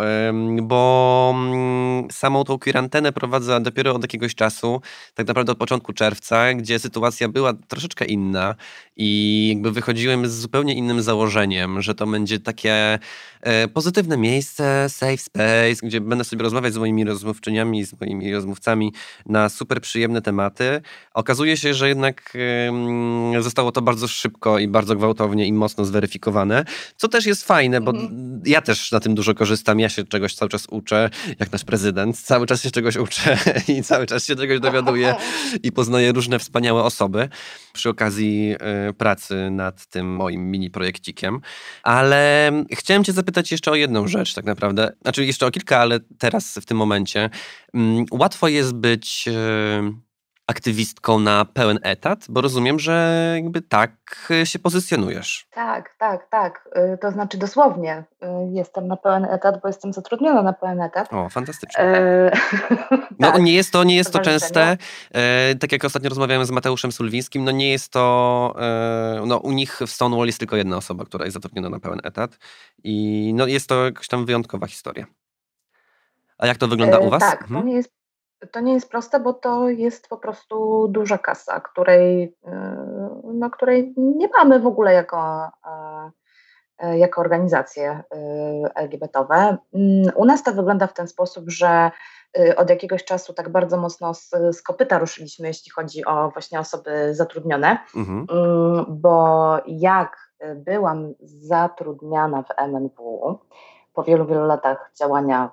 bo samą tą kwarantanę prowadzę dopiero od jakiegoś czasu, tak naprawdę od początku czerwca, gdzie sytuacja była troszeczkę inna i jakby wychodziłem z zupełnie innym założeniem, że to będzie takie pozytywne miejsce, safe space, gdzie będę sobie rozmawiać z moimi rozmówczyniami, z moimi rozmówcami na super przyjemne tematy. Okazuje się, że jednak zostało to bardzo szybko i bardzo gwałtownie i mocno zweryfikowane, co też jest fajne, bo mhm. ja też na tym dużo korzystam, ja się czegoś cały czas uczę, jak nasz prezydent, cały czas się czegoś uczę i cały czas się czegoś dowiaduję i poznaję różne wspaniałe osoby przy okazji pracy nad tym moim mini projekcikiem. Ale chciałem cię zapytać jeszcze o jedną rzecz tak naprawdę, znaczy jeszcze o kilka, ale teraz w tym momencie. Łatwo jest być aktywistką na pełen etat, bo rozumiem, że jakby tak się pozycjonujesz. Tak, tak, tak. To znaczy dosłownie jestem na pełen etat, bo jestem zatrudniona na pełen etat. O, fantastycznie. E... No tak, nie jest to, nie jest to częste. E, tak jak ostatnio rozmawiałem z Mateuszem Sulwińskim, no nie jest to, e, no u nich w Stonewall jest tylko jedna osoba, która jest zatrudniona na pełen etat i no jest to jakaś tam wyjątkowa historia. A jak to wygląda u was? E, tak, mhm. to nie jest To nie jest proste, bo to jest po prostu duża kasa, której, no, której nie mamy w ogóle jako, jako organizacje L G B T owe. U nas to wygląda w ten sposób, że od jakiegoś czasu tak bardzo mocno z, z kopyta ruszyliśmy, jeśli chodzi o właśnie osoby zatrudnione, mhm. bo jak byłam zatrudniana w M N W po wielu, wielu latach działania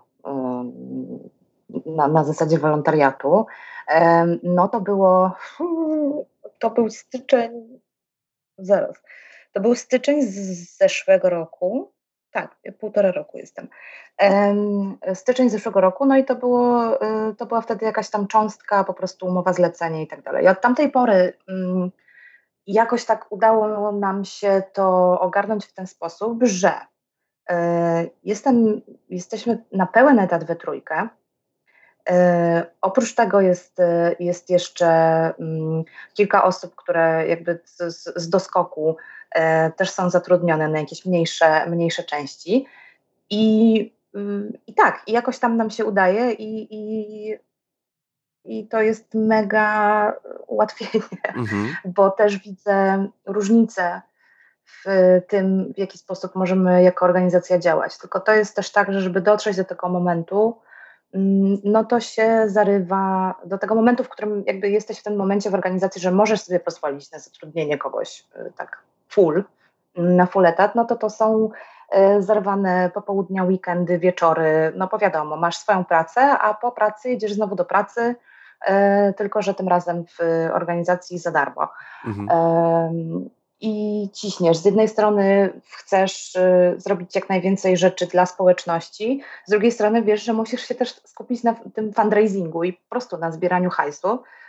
Na, na zasadzie wolontariatu, no to było, to był styczeń, zaraz, to był styczeń z zeszłego roku, tak, półtora roku jestem, styczeń zeszłego roku, no i to było, to była wtedy jakaś tam cząstka, po prostu umowa zlecenie i tak dalej. I od tamtej pory jakoś tak udało nam się to ogarnąć w ten sposób, że jestem, jesteśmy na pełen etat we trójkę. E, oprócz tego jest, jest jeszcze mm, kilka osób, które jakby z, z doskoku e, też są zatrudnione na jakieś mniejsze, mniejsze części i, mm, i tak, i jakoś tam nam się udaje i, i, i to jest mega ułatwienie, mhm. bo też widzę różnice w tym, w jaki sposób możemy jako organizacja działać, tylko to jest też tak, że żeby dotrzeć do tego momentu, no to się zarywa do tego momentu, w którym jakby jesteś w tym momencie w organizacji, że możesz sobie pozwolić na zatrudnienie kogoś tak full, na full etat, no to to są zarwane popołudnia, weekendy, wieczory, no bo wiadomo, masz swoją pracę, a po pracy jedziesz znowu do pracy, tylko że tym razem w organizacji za darmo. Mhm. I ciśniesz. Z jednej strony chcesz y, zrobić jak najwięcej rzeczy dla społeczności, z drugiej strony wiesz, że musisz się też skupić na tym fundraisingu i po prostu na zbieraniu hajsu,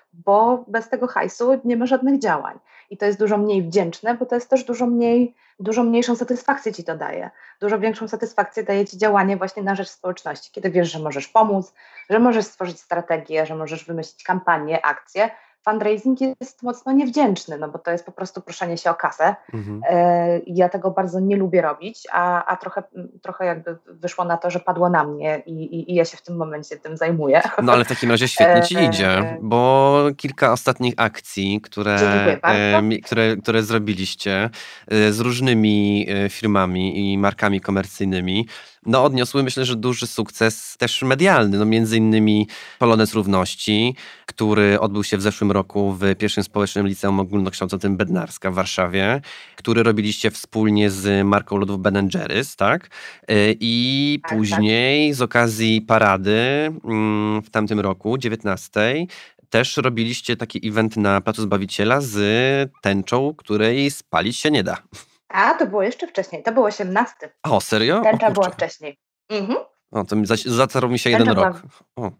bo bez tego hajsu nie ma żadnych działań. I to jest dużo mniej wdzięczne, bo to jest też dużo mniej, dużo mniejszą satysfakcję ci to daje. Dużo większą satysfakcję daje ci działanie właśnie na rzecz społeczności, kiedy wiesz, że możesz pomóc, że możesz stworzyć strategię, że możesz wymyślić kampanię, akcję. Fundraising jest mocno niewdzięczny, no bo to jest po prostu proszenie się o kasę. Mhm. E, ja tego bardzo nie lubię robić, a, a trochę, trochę jakby wyszło na to, że padło na mnie i, i, i ja się w tym momencie tym zajmuję. No ale w takim razie świetnie ci idzie, bo kilka ostatnich akcji, które, Dziękuję bardzo. e, które, które zrobiliście e, z różnymi e, firmami i markami komercyjnymi, no odniosły, myślę, że duży sukces też medialny. No między innymi Polonez Równości, który odbył się w zeszłym roku w pierwszym społecznym liceum ogólnokształcącym Bednarska w Warszawie, który robiliście wspólnie z marką lodów Ben and Jerry's, tak? E, I Tak, później z okazji parady mm, w tamtym roku, dziewiętnastej, też robiliście taki event na Placu Zbawiciela z tęczą, której spalić się nie da. A, to było jeszcze wcześniej, to był osiemnasty. O, serio? Tęcza O, była kurczę. wcześniej. Mhm. O, to mi za- zatarł mi się Tęcza jeden była- rok. O,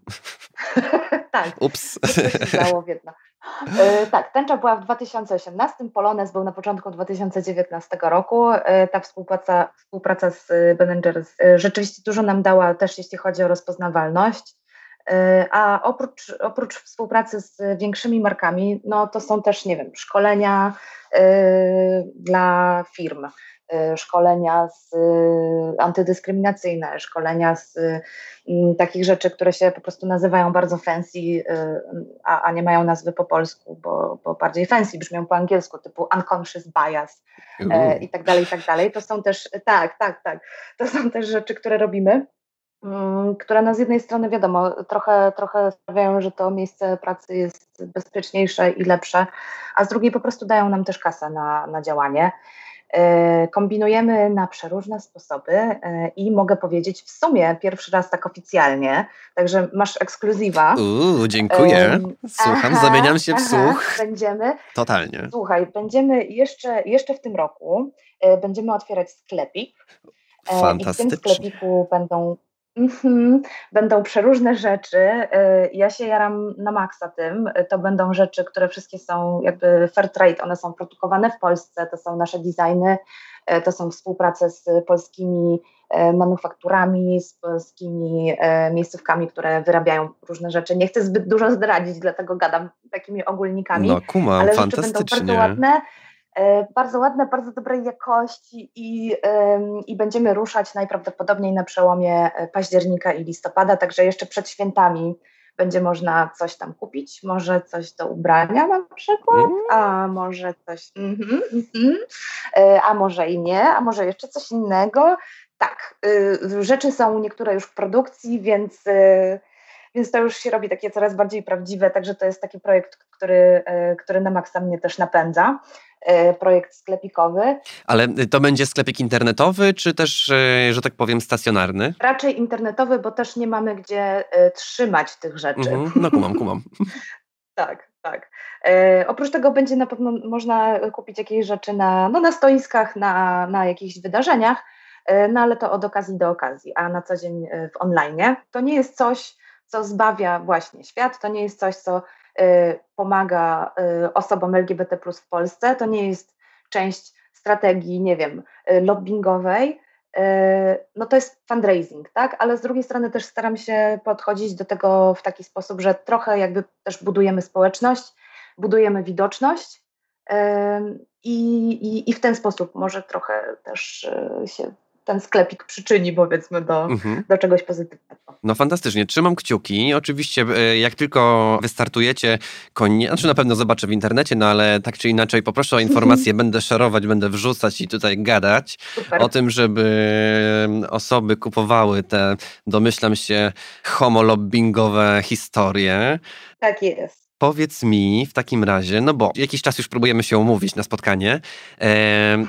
Tak, ups. wszystko się zdało w jedno. E, tak, tęcza była w dwa tysiące osiemnastym, Polonez był na początku dwa tysiące dziewiętnastego roku. E, ta współpraca, współpraca z e, Ben and Jerry's e, rzeczywiście dużo nam dała też jeśli chodzi o rozpoznawalność. E, A oprócz, oprócz współpracy z większymi markami, no to są też, nie wiem, szkolenia e, dla firm, e, szkolenia z, e, antydyskryminacyjne, szkolenia z m, takich rzeczy, które się po prostu nazywają bardzo fancy, e, a, a nie mają nazwy po polsku, bo, bo bardziej fancy brzmią po angielsku, typu unconscious bias e, i tak dalej, i tak dalej. To są też, tak, tak, tak, to są też rzeczy, które robimy. Mm, które no z jednej strony wiadomo, trochę, trochę sprawiają, że to miejsce pracy jest bezpieczniejsze i lepsze, a z drugiej po prostu dają nam też kasę na, na działanie. E, Kombinujemy na przeróżne sposoby e, i mogę powiedzieć w sumie pierwszy raz tak oficjalnie, także masz ekskluzywa. Uuu, dziękuję. Em, Słucham, aha, zamieniam się w aha, słuch. Będziemy, Totalnie. słuchaj, będziemy jeszcze, jeszcze w tym roku, e, będziemy otwierać sklepik. E, I w tym Fantastycznie. sklepiku będą, mhm, będą przeróżne rzeczy. E, Ja się jaram na maksa tym. E, To będą rzeczy, które wszystkie są jakby fair trade, one są produkowane w Polsce, to są nasze designy, e, to są współprace z polskimi e, manufakturami, z polskimi e, miejscówkami, które wyrabiają różne rzeczy. Nie chcę zbyt dużo zdradzić, dlatego gadam takimi ogólnikami, No kumam, ale rzeczy będą bardzo fantastycznie. ładne. E, Bardzo ładne, bardzo dobrej jakości i, em, i będziemy ruszać najprawdopodobniej na przełomie e, października i listopada, także jeszcze przed świętami będzie można coś tam kupić, może coś do ubrania na przykład, Mm. a może coś, mhm, mhm, e, a może i nie, a może jeszcze coś innego. Tak, y, rzeczy są niektóre już w produkcji, więc, y, więc to już się robi takie coraz bardziej prawdziwe, także to jest taki projekt, który, y, który na maksa mnie też napędza. y, Projekt sklepikowy, Ale to będzie sklepik internetowy, czy też, e, że tak powiem, stacjonarny? raczej internetowy, bo też nie mamy gdzie y, trzymać tych rzeczy. Mhm. No kumam, kumam. Tak, tak. E, oprócz tego będzie na pewno można kupić jakieś rzeczy na, no, na stoiskach, na, na jakichś wydarzeniach, e, no ale to od okazji do okazji, a na co dzień e, w online. To nie jest coś, co zbawia właśnie świat, to nie jest coś, co e, pomaga e, osobom L G B T plus w Polsce, to nie jest część strategii, nie wiem, e, lobbyingowej. E, No to jest fundraising, tak? Ale z drugiej strony też staram się podchodzić do tego w taki sposób, że trochę jakby też budujemy społeczność, budujemy widoczność em, i, i, i w ten sposób może trochę też e, się ten sklepik przyczyni, powiedzmy, do, Mhm. do czegoś pozytywnego. No fantastycznie, trzymam kciuki. Oczywiście e, jak tylko wystartujecie, konie... znaczy na pewno zobaczę w internecie, no ale tak czy inaczej poproszę o informacje, będę szerować, będę wrzucać i tutaj gadać Super. o tym, żeby osoby kupowały te, domyślam się, homolobbingowe historie. Tak jest. Powiedz mi w takim razie, no bo jakiś czas już próbujemy się umówić na spotkanie em,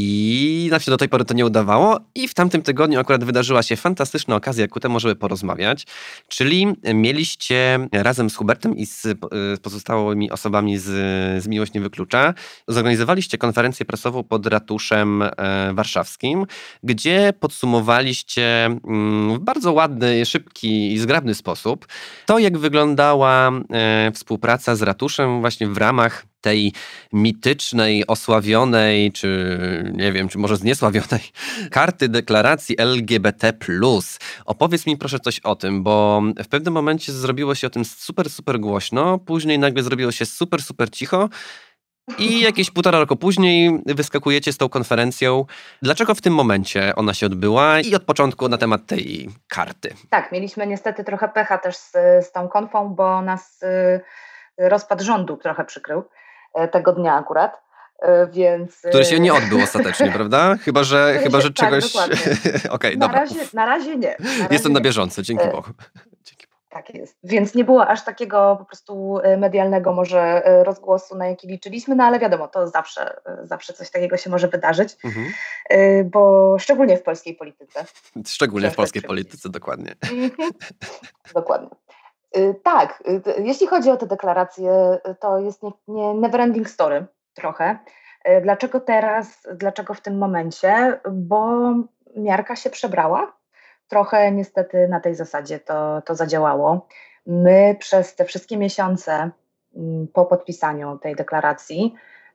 i nam się do tej pory to nie udawało i w tamtym tygodniu akurat wydarzyła się fantastyczna okazja, ku temu, żeby porozmawiać, czyli mieliście razem z Hubertem i z, z pozostałymi osobami z, z Miłość nie wyklucza, zorganizowaliście konferencję prasową pod ratuszem e, warszawskim, gdzie podsumowaliście mm, w bardzo ładny, szybki i zgrabny sposób to, jak wyglądała e, współpraca współpraca z ratuszem właśnie w ramach tej mitycznej, osławionej, czy nie wiem, czy może zniesławionej karty deklaracji L G B T plus. Opowiedz mi proszę coś o tym, bo w pewnym momencie zrobiło się o tym super, super głośno, później nagle zrobiło się super, super cicho i jakieś półtora roku później wyskakujecie z tą konferencją. Dlaczego w tym momencie ona się odbyła i od początku na temat tej karty? Tak, mieliśmy niestety trochę pecha też z, z tą konfą, bo nas y, rozpad rządu trochę przykrył y, tego dnia akurat, y, więc... Który się nie odbył ostatecznie, prawda? Chyba, że, chyba, się, że czegoś... Tak, Okej, okay, na dobra. Razie, na razie nie. Na razie Jestem na nie. bieżąco, dzięki Bogu. Dzięki Bogu. Tak jest. Więc nie było aż takiego po prostu medialnego może rozgłosu, na jaki liczyliśmy, no ale wiadomo, to zawsze, zawsze coś takiego się może wydarzyć, mhm. bo szczególnie w polskiej polityce. Szczególnie w polskiej polityce, dokładnie. Dokładnie. Tak, jeśli chodzi o te deklaracje, to jest nie, nie neverending story trochę. Dlaczego teraz, dlaczego w tym momencie? Bo miarka się przebrała. Trochę niestety na tej zasadzie to, to zadziałało. My przez te wszystkie miesiące po podpisaniu tej deklaracji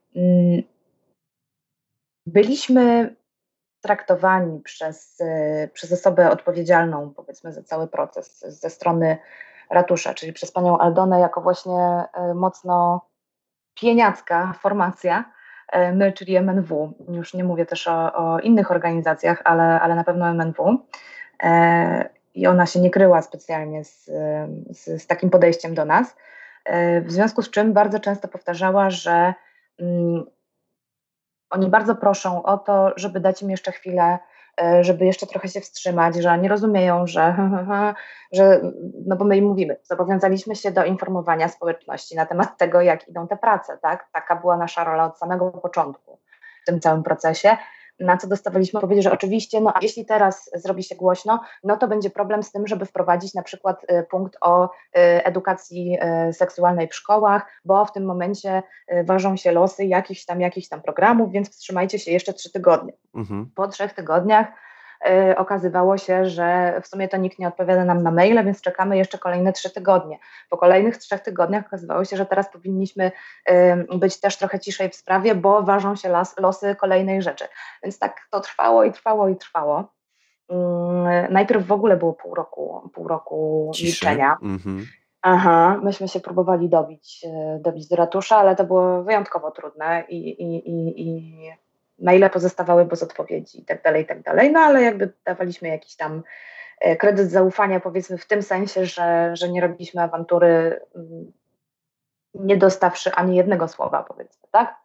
byliśmy traktowani przez, przez osobę odpowiedzialną, powiedzmy, za cały proces ze strony ratusza, czyli przez panią Aldonę jako właśnie mocno pieniacka formacja, my, czyli M N W. Już nie mówię też o, o innych organizacjach, ale, ale na pewno M N W. I ona się nie kryła specjalnie z, z, z takim podejściem do nas, w związku z czym bardzo często powtarzała, że um, oni bardzo proszą o to, żeby dać im jeszcze chwilę, żeby jeszcze trochę się wstrzymać, że nie rozumieją, że, że no bo my im mówimy, zobowiązaliśmy się do informowania społeczności na temat tego, jak idą te prace, tak? Taka była nasza rola od samego początku w tym całym procesie. Na co dostawaliśmy odpowiedź, że oczywiście, no a jeśli teraz zrobi się głośno, no to będzie problem z tym, żeby wprowadzić na przykład y, punkt o y, edukacji y, seksualnej w szkołach, bo w tym momencie y, ważą się losy jakichś tam, jakichś tam programów, więc wstrzymajcie się jeszcze trzy tygodnie. Mhm. Po trzech tygodniach y, okazywało się, że w sumie to nikt nie odpowiada nam na maile, więc czekamy jeszcze kolejne trzy tygodnie. Po kolejnych trzech tygodniach okazywało się, że teraz powinniśmy y, być też trochę ciszej w sprawie, bo ważą się las, losy kolejnej rzeczy. Więc tak to trwało i trwało i trwało. Um, najpierw w ogóle było pół roku, pół roku milczenia. Mm-hmm. Aha, myśmy się próbowali dobić, dobić do ratusza, ale to było wyjątkowo trudne i, i, i, i maile pozostawały bez odpowiedzi i tak dalej, i tak dalej. No ale jakby dawaliśmy jakiś tam kredyt zaufania, powiedzmy w tym sensie, że, że nie robiliśmy awantury, nie dostawszy ani jednego słowa, powiedzmy, tak?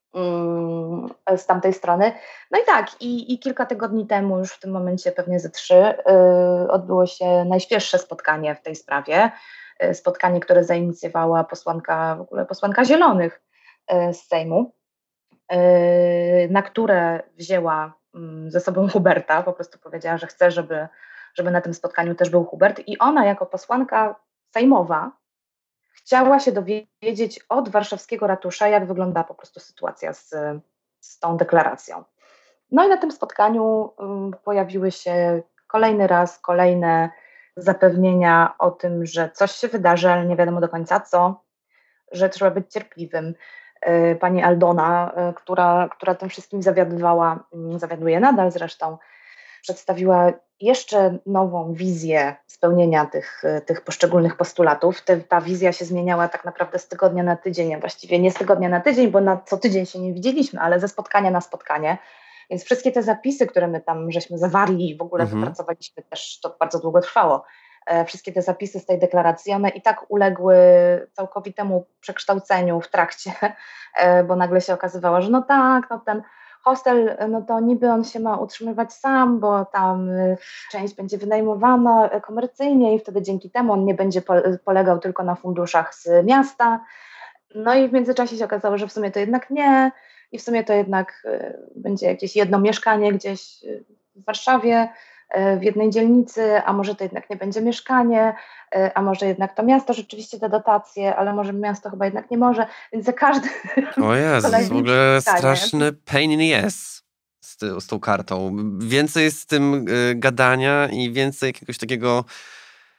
Z tamtej strony. No i tak, i, i kilka tygodni temu, już w tym momencie pewnie ze trzy, yy, odbyło się najświeższe spotkanie w tej sprawie. Yy, spotkanie, które zainicjowała posłanka, w ogóle posłanka Zielonych yy, z Sejmu, yy, na które wzięła yy, ze sobą Huberta, po prostu powiedziała, że chce, żeby, żeby na tym spotkaniu też był Hubert i ona jako posłanka sejmowa chciała się dowiedzieć od warszawskiego ratusza, jak wygląda po prostu sytuacja z, z tą deklaracją. No i na tym spotkaniu um, pojawiły się kolejny raz, kolejne zapewnienia o tym, że coś się wydarzy, ale nie wiadomo do końca co, że trzeba być cierpliwym. Yy, pani Aldona, yy, która, która tym wszystkim zawiadywała, yy, zawiaduje nadal zresztą, przedstawiła jeszcze nową wizję spełnienia tych, tych poszczególnych postulatów. Te, ta wizja się zmieniała tak naprawdę z tygodnia na tydzień, a właściwie nie z tygodnia na tydzień, bo na co tydzień się nie widzieliśmy, ale ze spotkania na spotkanie. Więc wszystkie te zapisy, które my tam żeśmy zawarli i w ogóle mhm. wypracowaliśmy też, to bardzo długo trwało, e, wszystkie te zapisy z tej deklaracji, one i tak uległy całkowitemu przekształceniu w trakcie, e, bo nagle się okazywało, że no tak, no ten hostel, no to niby on się ma utrzymywać sam, bo tam część będzie wynajmowana komercyjnie i wtedy dzięki temu on nie będzie polegał tylko na funduszach z miasta. No i w międzyczasie się okazało, że w sumie to jednak nie i w sumie to jednak będzie jakieś jedno mieszkanie gdzieś w Warszawie, w jednej dzielnicy, a może to jednak nie będzie mieszkanie, a może jednak to miasto rzeczywiście te dotacje, ale może miasto chyba jednak nie może, więc za każdy... O Jezu, to jest w ogóle straszny pain in the ass z, ty, z tą kartą. Więcej z tym y, gadania i więcej jakiegoś takiego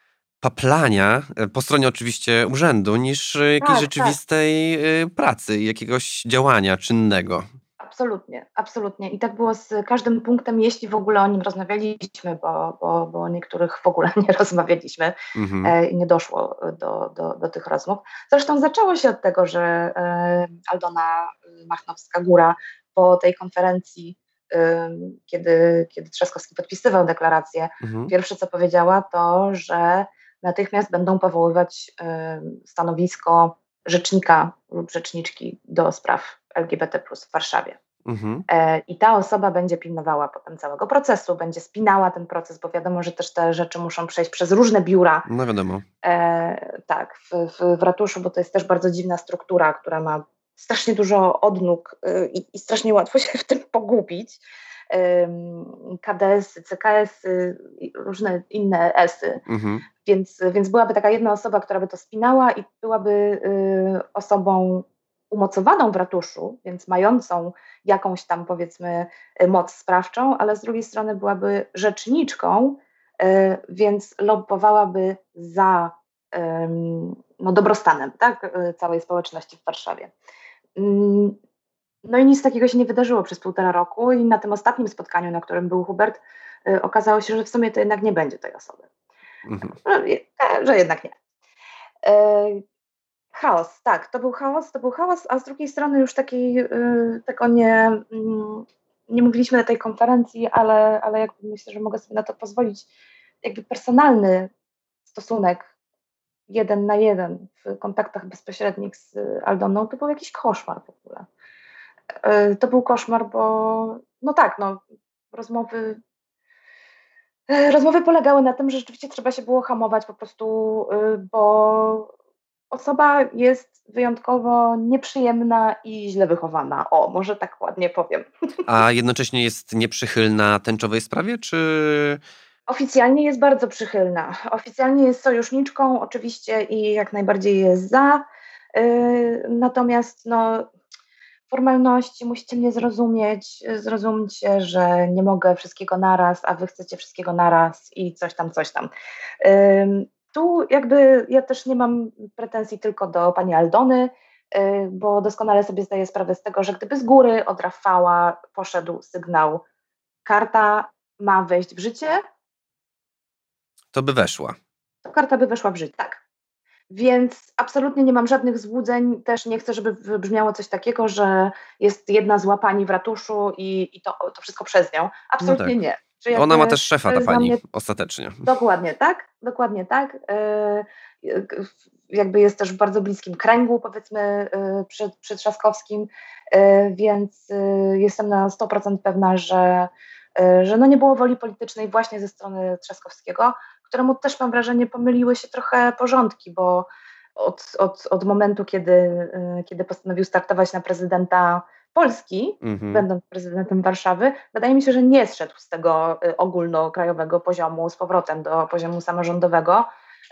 paplania po stronie oczywiście urzędu niż jakiejś Tak, tak. rzeczywistej pracy, jakiegoś działania czynnego. Absolutnie, absolutnie. I tak było z każdym punktem, jeśli w ogóle o nim rozmawialiśmy, bo, bo, bo o niektórych w ogóle nie rozmawialiśmy Mhm. e, i nie doszło do, do, do tych rozmów. Zresztą zaczęło się od tego, że e, Aldona Machnowska-Góra po tej konferencji, e, kiedy, kiedy Trzaskowski podpisywał deklarację, Mhm. pierwsze co powiedziała to, że natychmiast będą powoływać e, stanowisko rzecznika lub rzeczniczki do spraw L G B T plus w Warszawie. Mhm. E, I ta osoba będzie pilnowała potem całego procesu, będzie spinała ten proces, bo wiadomo, że też te rzeczy muszą przejść przez różne biura. No wiadomo. E, tak, w, w, w ratuszu, bo to jest też bardzo dziwna struktura, która ma strasznie dużo odnóg y, i, i strasznie łatwo się w tym pogubić. K D S-y, C K S-y i różne inne esy. Mhm. Więc, więc byłaby taka jedna osoba, która by to spinała i byłaby y, osobą umocowaną w ratuszu, więc mającą jakąś tam powiedzmy moc sprawczą, ale z drugiej strony byłaby rzeczniczką, y, więc lobbowałaby za y, no, dobrostanem, tak, y, całej społeczności w Warszawie. Y, no i nic takiego się nie wydarzyło przez półtora roku i na tym ostatnim spotkaniu, na którym był Hubert, y, okazało się, że w sumie to jednak nie będzie tej osoby. Mhm. Że, że jednak nie. E, chaos, tak, to był chaos, to był chaos, a z drugiej strony już takiej, y, tego nie, y, nie mówiliśmy na tej konferencji, ale, ale jakby myślę, że mogę sobie na to pozwolić, jakby personalny stosunek jeden na jeden w kontaktach bezpośrednich z Aldoną, to był jakiś koszmar w ogóle. E, to był koszmar, bo no tak, no rozmowy Rozmowy polegały na tym, że rzeczywiście trzeba się było hamować po prostu, bo osoba jest wyjątkowo nieprzyjemna i źle wychowana. O, może tak ładnie powiem. A jednocześnie jest nieprzychylna tęczowej sprawie, czy... Oficjalnie jest bardzo przychylna. Oficjalnie jest sojuszniczką oczywiście i jak najbardziej jest za. Natomiast no, formalności, musicie mnie zrozumieć, zrozumcie, że nie mogę wszystkiego naraz, a wy chcecie wszystkiego naraz i coś tam, coś tam. Ym, tu jakby ja też nie mam pretensji tylko do pani Aldony, yy, bo doskonale sobie zdaję sprawę z tego, że gdyby z góry od Rafała poszedł sygnał, karta ma wejść w życie, to by weszła. to karta by weszła w życie, tak. Więc absolutnie nie mam żadnych złudzeń, też nie chcę, żeby wybrzmiało coś takiego, że jest jedna zła pani w ratuszu i, i to, to wszystko przez nią. Absolutnie No tak. nie. Ona ma też szefa, ta pani, mnie... ostatecznie. Dokładnie tak, dokładnie tak. Yy, jakby jest też w bardzo bliskim kręgu, powiedzmy, yy, przy, przy Trzaskowskim, yy, więc yy, jestem na sto procent pewna, że, yy, że no nie było woli politycznej właśnie ze strony Trzaskowskiego, któremu też mam wrażenie pomyliły się trochę porządki, bo od, od, od momentu, kiedy, kiedy postanowił startować na prezydenta Polski, mhm. będąc prezydentem Warszawy, wydaje mi się, że nie zszedł z tego ogólnokrajowego poziomu z powrotem do poziomu samorządowego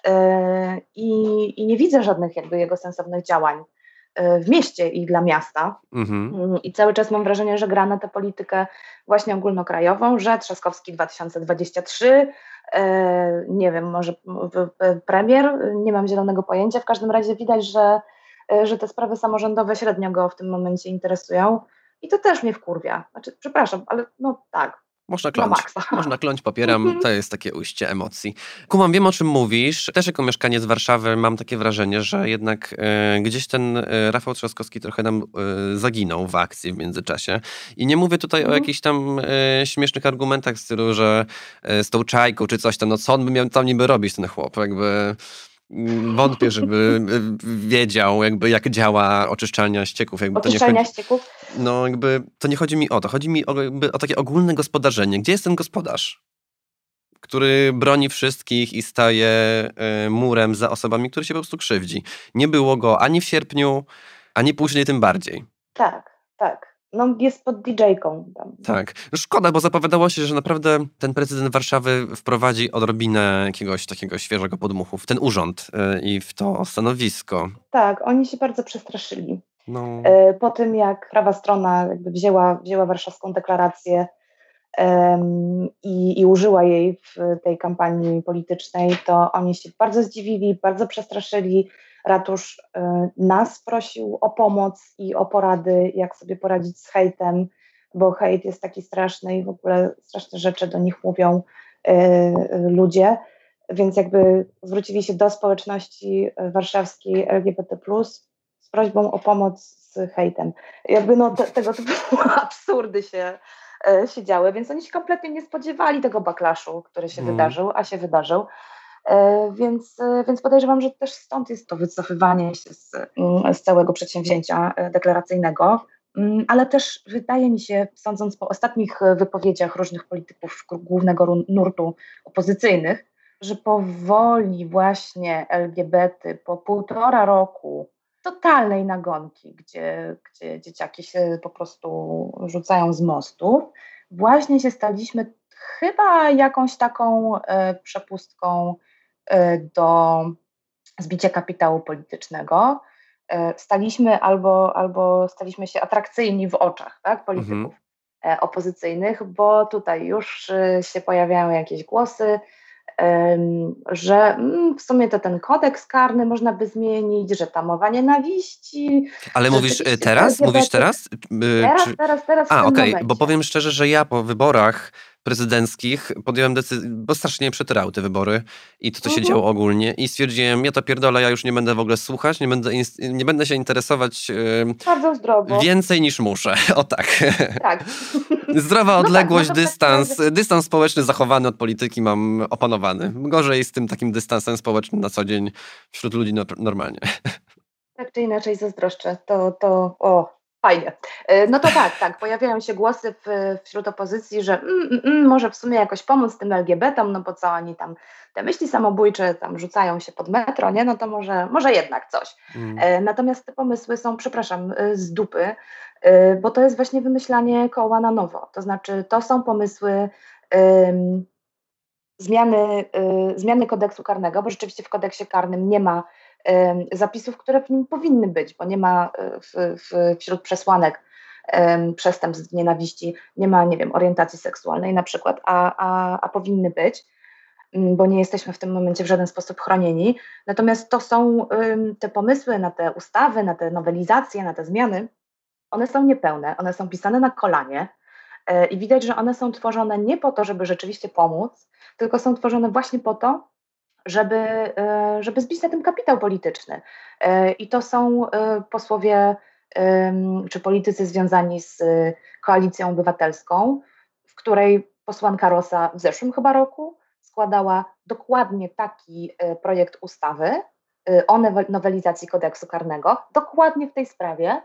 i, i nie widzę żadnych jakby jego sensownych działań w mieście i dla miasta. Mhm. I cały czas mam wrażenie, że gra na tę politykę właśnie ogólnokrajową, że Trzaskowski dwa tysiące dwudziesty trzeci, e, nie wiem, może premier, nie mam zielonego pojęcia, w każdym razie widać, że, że te sprawy samorządowe średnio go w tym momencie interesują i to też mnie wkurwia. Znaczy, przepraszam, ale no tak. Można kląć, można kląć, popieram, to jest takie ujście emocji. Kumam, wiem o czym mówisz. Też jako mieszkaniec Warszawy mam takie wrażenie, że jednak e, gdzieś ten e, Rafał Trzaskowski trochę nam e, zaginął w akcji w międzyczasie. I nie mówię tutaj mm. o jakichś tam e, śmiesznych argumentach w stylu, że e, z tą czajką czy coś tam, no co on by miał tam niby robić, ten chłop, jakby... Wątpię, żeby wiedział, jakby jak działa oczyszczalnia ścieków. Jakby oczyszczalnia to nie chodzi, ścieków? No jakby to nie chodzi mi o to. Chodzi mi o, jakby, o takie ogólne gospodarzenie. Gdzie jest ten gospodarz, który broni wszystkich i staje y, murem za osobami, które się po prostu krzywdzi? Nie było go ani w sierpniu, ani później tym bardziej. Tak, tak. No jest pod didżejką tam. Tak. No szkoda, bo zapowiadało się, że naprawdę ten prezydent Warszawy wprowadzi odrobinę jakiegoś takiego świeżego podmuchu w ten urząd yy, i w to stanowisko. Tak, oni się bardzo przestraszyli. No. Yy, po tym, jak prawa strona jakby wzięła, wzięła warszawską deklarację i, i użyła jej w tej kampanii politycznej, to oni się bardzo zdziwili, bardzo przestraszyli. Ratusz nas prosił o pomoc i o porady, jak sobie poradzić z hejtem, bo hejt jest taki straszny i w ogóle straszne rzeczy do nich mówią ludzie, więc jakby zwrócili się do społeczności warszawskiej L G B T plus z prośbą o pomoc z hejtem. Jakby no te, tego typu absurdy się, się działy, więc oni się kompletnie nie spodziewali tego backlashu, który się mm. wydarzył, a się wydarzył. Więc, więc podejrzewam, że też stąd jest to wycofywanie się z, z całego przedsięwzięcia deklaracyjnego, ale też wydaje mi się, sądząc po ostatnich wypowiedziach różnych polityków głównego nurtu opozycyjnych, że powoli właśnie L G B T po półtora roku totalnej nagonki, gdzie, gdzie dzieciaki się po prostu rzucają z mostów, właśnie się staliśmy chyba jakąś taką e, przepustką e, do zbicia kapitału politycznego. E, staliśmy albo, albo staliśmy się atrakcyjni w oczach, tak, polityków mhm. e, opozycyjnych, bo tutaj już e, się pojawiają jakieś głosy, że w sumie to ten kodeks karny można by zmienić, że ta mowa nienawiści. Ale mówisz teraz? Mówisz teraz? Teraz, Czy... teraz, teraz. A, okej, okay, bo powiem szczerze, że ja po wyborach prezydenckich podjąłem decyzję, bo strasznie mnie przetyrały te wybory i to, co mhm. się działo ogólnie i stwierdziłem, ja to pierdolę, ja już nie będę w ogóle słuchać, nie będę, nie będę się interesować Bardzo zdrowo. Więcej niż muszę, o tak. Tak. Zdrowa odległość, no tak, no dystans, tak, dystans społeczny zachowany od polityki mam opanowany. Gorzej z tym takim dystansem społecznym na co dzień wśród ludzi normalnie. Tak czy inaczej zazdroszczę, to, to o, fajnie. No to tak, tak, pojawiają się głosy w, wśród opozycji, że mm, mm, może w sumie jakoś pomóc tym L G B T-om, no bo co oni tam, te myśli samobójcze tam rzucają się pod metro, nie? No to może, może jednak coś. Mm. Natomiast te pomysły są, przepraszam, z dupy, bo to jest właśnie wymyślanie koła na nowo. To znaczy to są pomysły um, zmiany, um, zmiany kodeksu karnego, bo rzeczywiście w kodeksie karnym nie ma um, zapisów, które w nim powinny być, bo nie ma w, w, wśród przesłanek um, przestępstw z nienawiści, nie ma, nie wiem, orientacji seksualnej na przykład, a, a, a powinny być, bo nie jesteśmy w tym momencie w żaden sposób chronieni. Natomiast to są um, te pomysły na te ustawy, na te nowelizacje, na te zmiany, one są niepełne, one są pisane na kolanie yy, i widać, że one są tworzone nie po to, żeby rzeczywiście pomóc, tylko są tworzone właśnie po to, żeby, yy, żeby zbić na tym kapitał polityczny. Yy, I to są yy, posłowie yy, czy politycy związani z yy, Koalicją Obywatelską, w której posłanka Rosa w zeszłym chyba roku składała dokładnie taki yy, projekt ustawy yy, o nowelizacji kodeksu karnego, dokładnie w tej sprawie.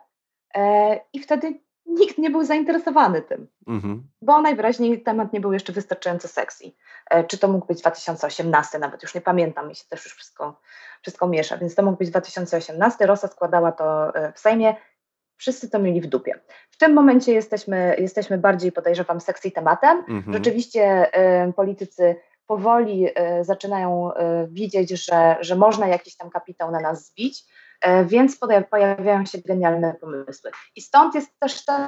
I wtedy nikt nie był zainteresowany tym, mm-hmm. bo najwyraźniej temat nie był jeszcze wystarczająco sexy. Czy to mógł być dwa tysiące osiemnasty, nawet już nie pamiętam, mi się też już wszystko, wszystko miesza, więc to mógł być dwa tysiące osiemnasty, Rosa składała to w Sejmie, wszyscy to mieli w dupie. W tym momencie jesteśmy, jesteśmy bardziej, podejrzewam, sexy tematem. Mm-hmm. Rzeczywiście y, politycy powoli y, zaczynają y, widzieć, że, że można jakiś tam kapitał na nas zbić, więc pojawiają się genialne pomysły. I stąd jest też ten,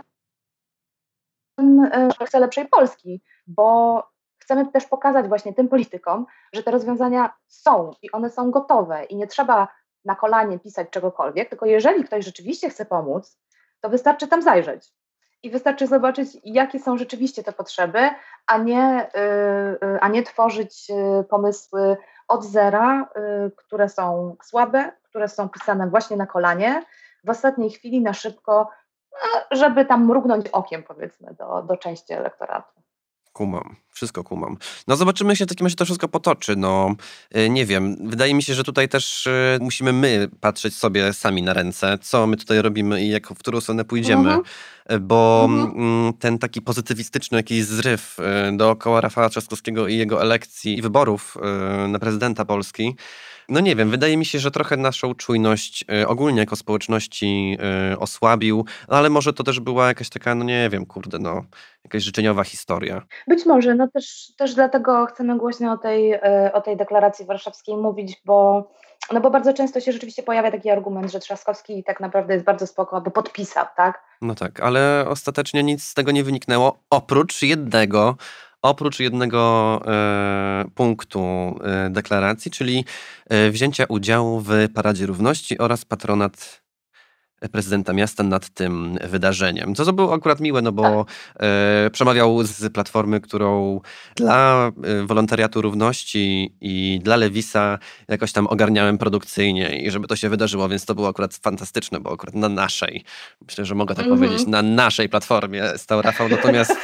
że chcę lepszej Polski, bo chcemy też pokazać właśnie tym politykom, że te rozwiązania są i one są gotowe i nie trzeba na kolanie pisać czegokolwiek, tylko jeżeli ktoś rzeczywiście chce pomóc, to wystarczy tam zajrzeć i wystarczy zobaczyć, jakie są rzeczywiście te potrzeby, a nie, yy, a nie tworzyć yy, pomysły od zera, yy, które są słabe, które są pisane właśnie na kolanie, w ostatniej chwili na szybko, żeby tam mrugnąć okiem, powiedzmy, do, do części elektoratu. Kumam, wszystko kumam. No zobaczymy, jak się w takim razie to wszystko potoczy. No nie wiem, wydaje mi się, że tutaj też musimy my patrzeć sobie sami na ręce, co my tutaj robimy i jak, w którą stronę pójdziemy, mhm. bo mhm. ten taki pozytywistyczny jakiś zryw dookoła Rafała Trzaskowskiego i jego elekcji i wyborów na prezydenta Polski No nie wiem, wydaje mi się, że trochę naszą czujność y, ogólnie jako społeczności y, osłabił, no ale może to też była jakaś taka, no nie wiem, kurde, no, jakaś życzeniowa historia. Być może, no też, też dlatego chcemy głośno o tej, e, o tej deklaracji warszawskiej mówić, bo, no bo bardzo często się rzeczywiście pojawia taki argument, że Trzaskowski tak naprawdę jest bardzo spoko, bo podpisał, tak? No tak, ale ostatecznie nic z tego nie wyniknęło, oprócz jednego, oprócz jednego e, punktu e, deklaracji, czyli e, wzięcia udziału w Paradzie Równości oraz patronat prezydenta miasta nad tym wydarzeniem. Co to było akurat miłe, no Tak. bo e, przemawiał z platformy, którą dla e, wolontariatu równości i dla Lewisa jakoś tam ogarniałem produkcyjnie i żeby to się wydarzyło, więc to było akurat fantastyczne, bo akurat na naszej, myślę, że mogę tak powiedzieć, Mhm. na naszej platformie stał Rafał, natomiast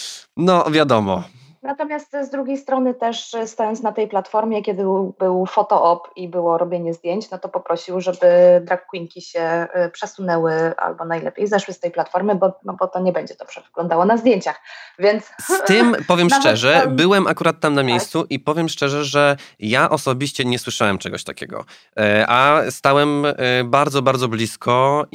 no wiadomo. Natomiast z drugiej strony też e, stając na tej platformie, kiedy był, był fotoop i było robienie zdjęć, no to poprosił, żeby drag queenki się e, przesunęły albo najlepiej zeszły z tej platformy, bo, no bo to nie będzie dobrze wyglądało na zdjęciach. Więc Z tym powiem nawet szczerze, pan, byłem akurat tam na tak. miejscu i powiem szczerze, że ja osobiście nie słyszałem czegoś takiego. E, A stałem e, bardzo, bardzo blisko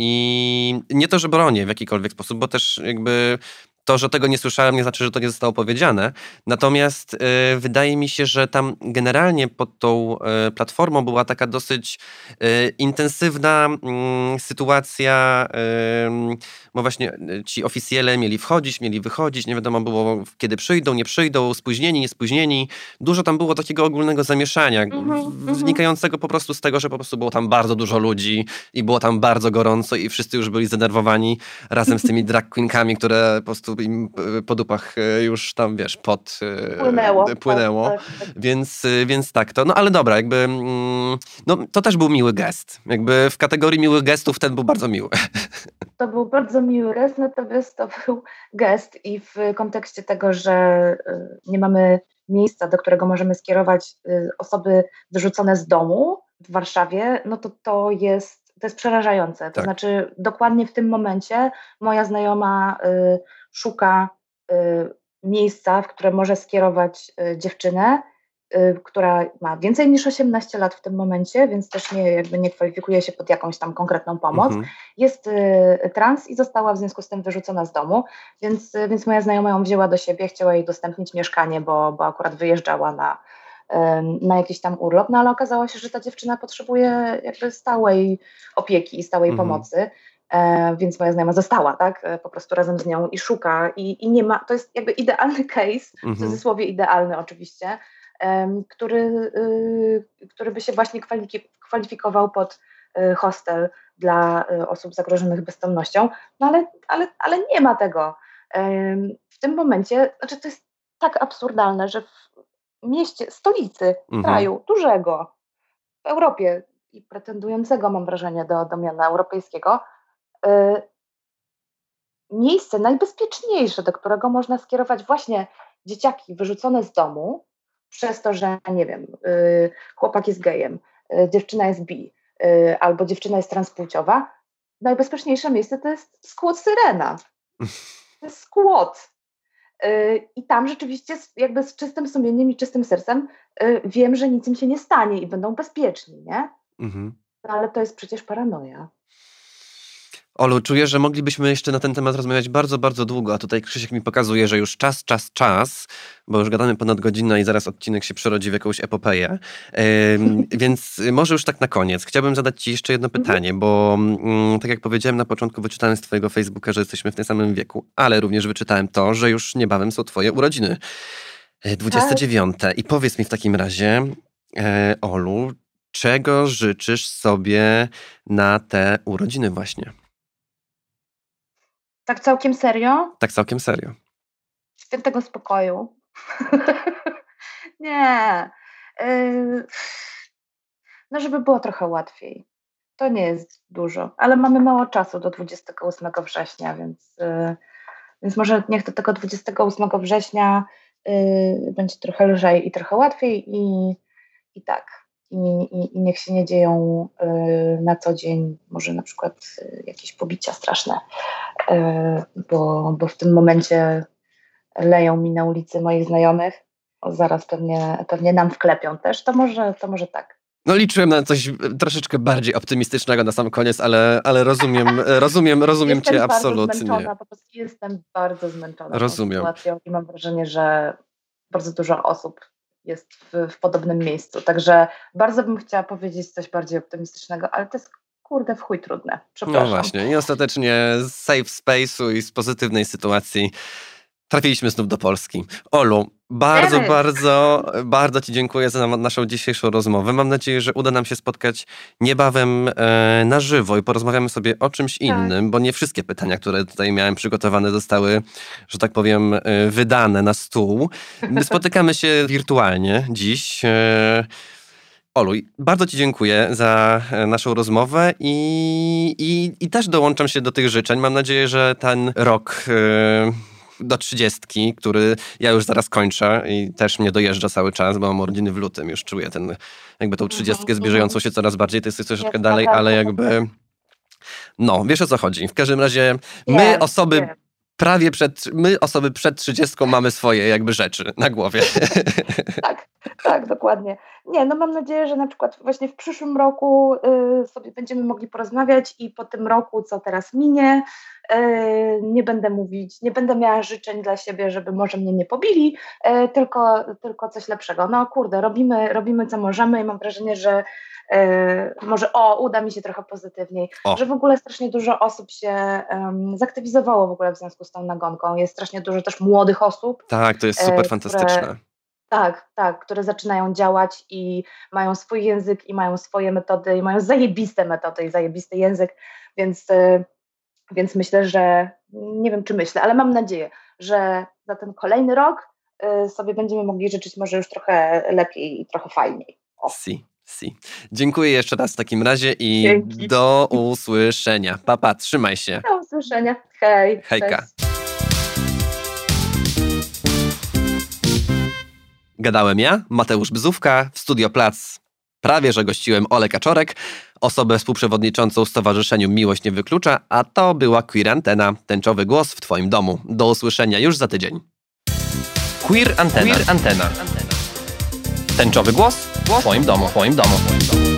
i nie to, że bronię w jakikolwiek sposób, bo też jakby to, że tego nie słyszałem, nie znaczy, że to nie zostało powiedziane. Natomiast e, wydaje mi się, że tam generalnie pod tą e, platformą była taka dosyć e, intensywna mm, sytuacja, e, bo właśnie e, ci oficjele mieli wchodzić, mieli wychodzić, nie wiadomo było kiedy przyjdą, nie przyjdą, spóźnieni, niespóźnieni. Dużo tam było takiego ogólnego zamieszania, Mhm, w- mhm. wynikającego po prostu z tego, że po prostu było tam bardzo dużo ludzi i było tam bardzo gorąco i wszyscy już byli zdenerwowani razem z tymi drag queenkami, które po prostu im e, po dupach e, już tam, wiesz, pot e, Płynęło, tak, płynęło. tak, tak. Więc, e, więc tak to. No ale dobra, jakby mm, no, to też był miły gest. Jakby w kategorii miłych gestów ten był bardzo miły. To był bardzo miły gest, natomiast to był gest i w kontekście tego, że y, nie mamy miejsca, do którego możemy skierować y, osoby wyrzucone z domu w Warszawie, no to to jest, to jest przerażające. To Tak. znaczy dokładnie w tym momencie moja znajoma y, szuka y, miejsca, w które może skierować y, dziewczynę, y, która ma więcej niż osiemnaście lat w tym momencie, więc też nie, jakby nie kwalifikuje się pod jakąś tam konkretną pomoc. Mhm. Jest y, trans i została w związku z tym wyrzucona z domu, więc, y, więc moja znajoma ją wzięła do siebie, chciała jej udostępnić mieszkanie, bo, bo akurat wyjeżdżała na, ym, na jakiś tam urlop, no ale okazało się, że ta dziewczyna potrzebuje jakby stałej opieki i stałej Mhm. pomocy, e, więc moja znajoma została, tak, e, po prostu razem z nią i szuka i, i nie ma, to jest jakby idealny case, w Mhm. cudzysłowie idealny oczywiście, em, który, y, który by się właśnie kwalifik- kwalifikował pod y, hostel dla y, osób zagrożonych bezdomnością, no ale, ale, ale nie ma tego. Em, W tym momencie, znaczy to jest tak absurdalne, że w mieście, stolicy Mhm. kraju dużego w Europie i pretendującego, mam wrażenie, do, do miana europejskiego, y, miejsce najbezpieczniejsze, do którego można skierować właśnie dzieciaki wyrzucone z domu przez to, że nie wiem, y, chłopak jest gejem, y, dziewczyna jest bi, y, albo dziewczyna jest transpłciowa, najbezpieczniejsze miejsce to jest skład Syrena. To jest skład. Y, I tam rzeczywiście z- jakby z czystym sumieniem i czystym sercem y, wiem, że nic im się nie stanie i będą bezpieczni, nie? Mhm. No ale to jest przecież paranoja. Olu, czuję, że moglibyśmy jeszcze na ten temat rozmawiać bardzo, bardzo długo, a tutaj Krzysiek mi pokazuje, że już czas, czas, czas, bo już gadamy ponad godzinę i zaraz odcinek się przerodzi w jakąś epopeję. Ym, więc może już tak na koniec. Chciałbym zadać ci jeszcze jedno Mhm. pytanie, bo mm, tak jak powiedziałem na początku, wyczytałem z twojego Facebooka, że jesteśmy w tym samym wieku, ale również wyczytałem to, że już niebawem są twoje urodziny. E, dwudzieste Tak. dziewiąte. I powiedz mi w takim razie, e, Olu, czego życzysz sobie na te urodziny właśnie? Tak całkiem serio? Tak całkiem serio. Świętego spokoju. Nie. Yy, no, żeby było trochę łatwiej. To nie jest dużo, ale mamy mało czasu do dwudziestego ósmego września, więc, yy, więc może niech do tego dwudziestego ósmego września yy, będzie trochę lżej i trochę łatwiej i, i tak. I, i, I niech się nie dzieją yy, na co dzień może na przykład yy, jakieś pobicia straszne, yy, bo, bo w tym momencie leją mi na ulicy moich znajomych, o, zaraz pewnie, pewnie nam wklepią też, to może, to może tak. No liczyłem na coś troszeczkę bardziej optymistycznego na sam koniec, ale, ale rozumiem, rozumiem, rozumiem jestem cię bardzo absolutnie. Zmęczona, po prostu jestem bardzo zmęczona Rozumiem. tą sytuacją i mam wrażenie, że bardzo dużo osób jest w, w podobnym miejscu. Także bardzo bym chciała powiedzieć coś bardziej optymistycznego, ale to jest kurde w chuj trudne. Przepraszam. No właśnie. I ostatecznie z safe space'u i z pozytywnej sytuacji trafiliśmy znów do Polski. Olu, bardzo, Ej! bardzo, bardzo ci dziękuję za naszą dzisiejszą rozmowę. Mam nadzieję, że uda nam się spotkać niebawem e, na żywo i porozmawiamy sobie o czymś innym, tak. bo nie wszystkie pytania, które tutaj miałem przygotowane, zostały, że tak powiem, e, wydane na stół. My spotykamy się wirtualnie dziś. E, Olu, bardzo ci dziękuję za naszą rozmowę i, i, i też dołączam się do tych życzeń. Mam nadzieję, że ten rok e, do trzydziestki, który ja już zaraz kończę i też mnie dojeżdża cały czas, bo mam urodziny w lutym, już czuję ten, jakby tą trzydziestkę zbliżającą się coraz bardziej, to jest troszeczkę dalej, ale jakby no, wiesz o co chodzi. W każdym razie my osoby prawie przed, my osoby przed trzydziestką mamy swoje jakby rzeczy na głowie. Tak, tak, dokładnie. Nie, no mam nadzieję, że na przykład właśnie w przyszłym roku y, sobie będziemy mogli porozmawiać i po tym roku, co teraz minie, y, nie będę mówić, nie będę miała życzeń dla siebie, żeby może mnie nie pobili, y, tylko, tylko coś lepszego. No kurde, robimy, robimy co możemy i mam wrażenie, że Yy, może o, uda mi się trochę pozytywniej, o. że w ogóle strasznie dużo osób się um, zaktywizowało w ogóle w związku z tą nagonką. Jest strasznie dużo też młodych osób. Tak, to jest super yy, fantastyczne. Które, tak, tak, które zaczynają działać i mają swój język i mają swoje metody i mają zajebiste metody i zajebisty język, więc, yy, więc myślę, że nie wiem czy myślę, ale mam nadzieję, że za ten kolejny rok yy, sobie będziemy mogli życzyć może już trochę lepiej i trochę fajniej. O. Si. Si. Dziękuję jeszcze raz w takim razie i Dzięki. Do usłyszenia. Pa, pa, trzymaj się. Do usłyszenia. Hej. Hejka. Cześć. Gadałem ja, Mateusz Bzówka, w Studio Plac. Prawie że gościłem Olę Kaczorek, osobę współprzewodniczącą Stowarzyszeniu Miłość Nie Wyklucza, a to była Queer Antena, tęczowy głos w twoim domu. Do usłyszenia już za tydzień. Queer Antena. Queer Antena. Tęczowy głos w twoim domu. W twoim domu.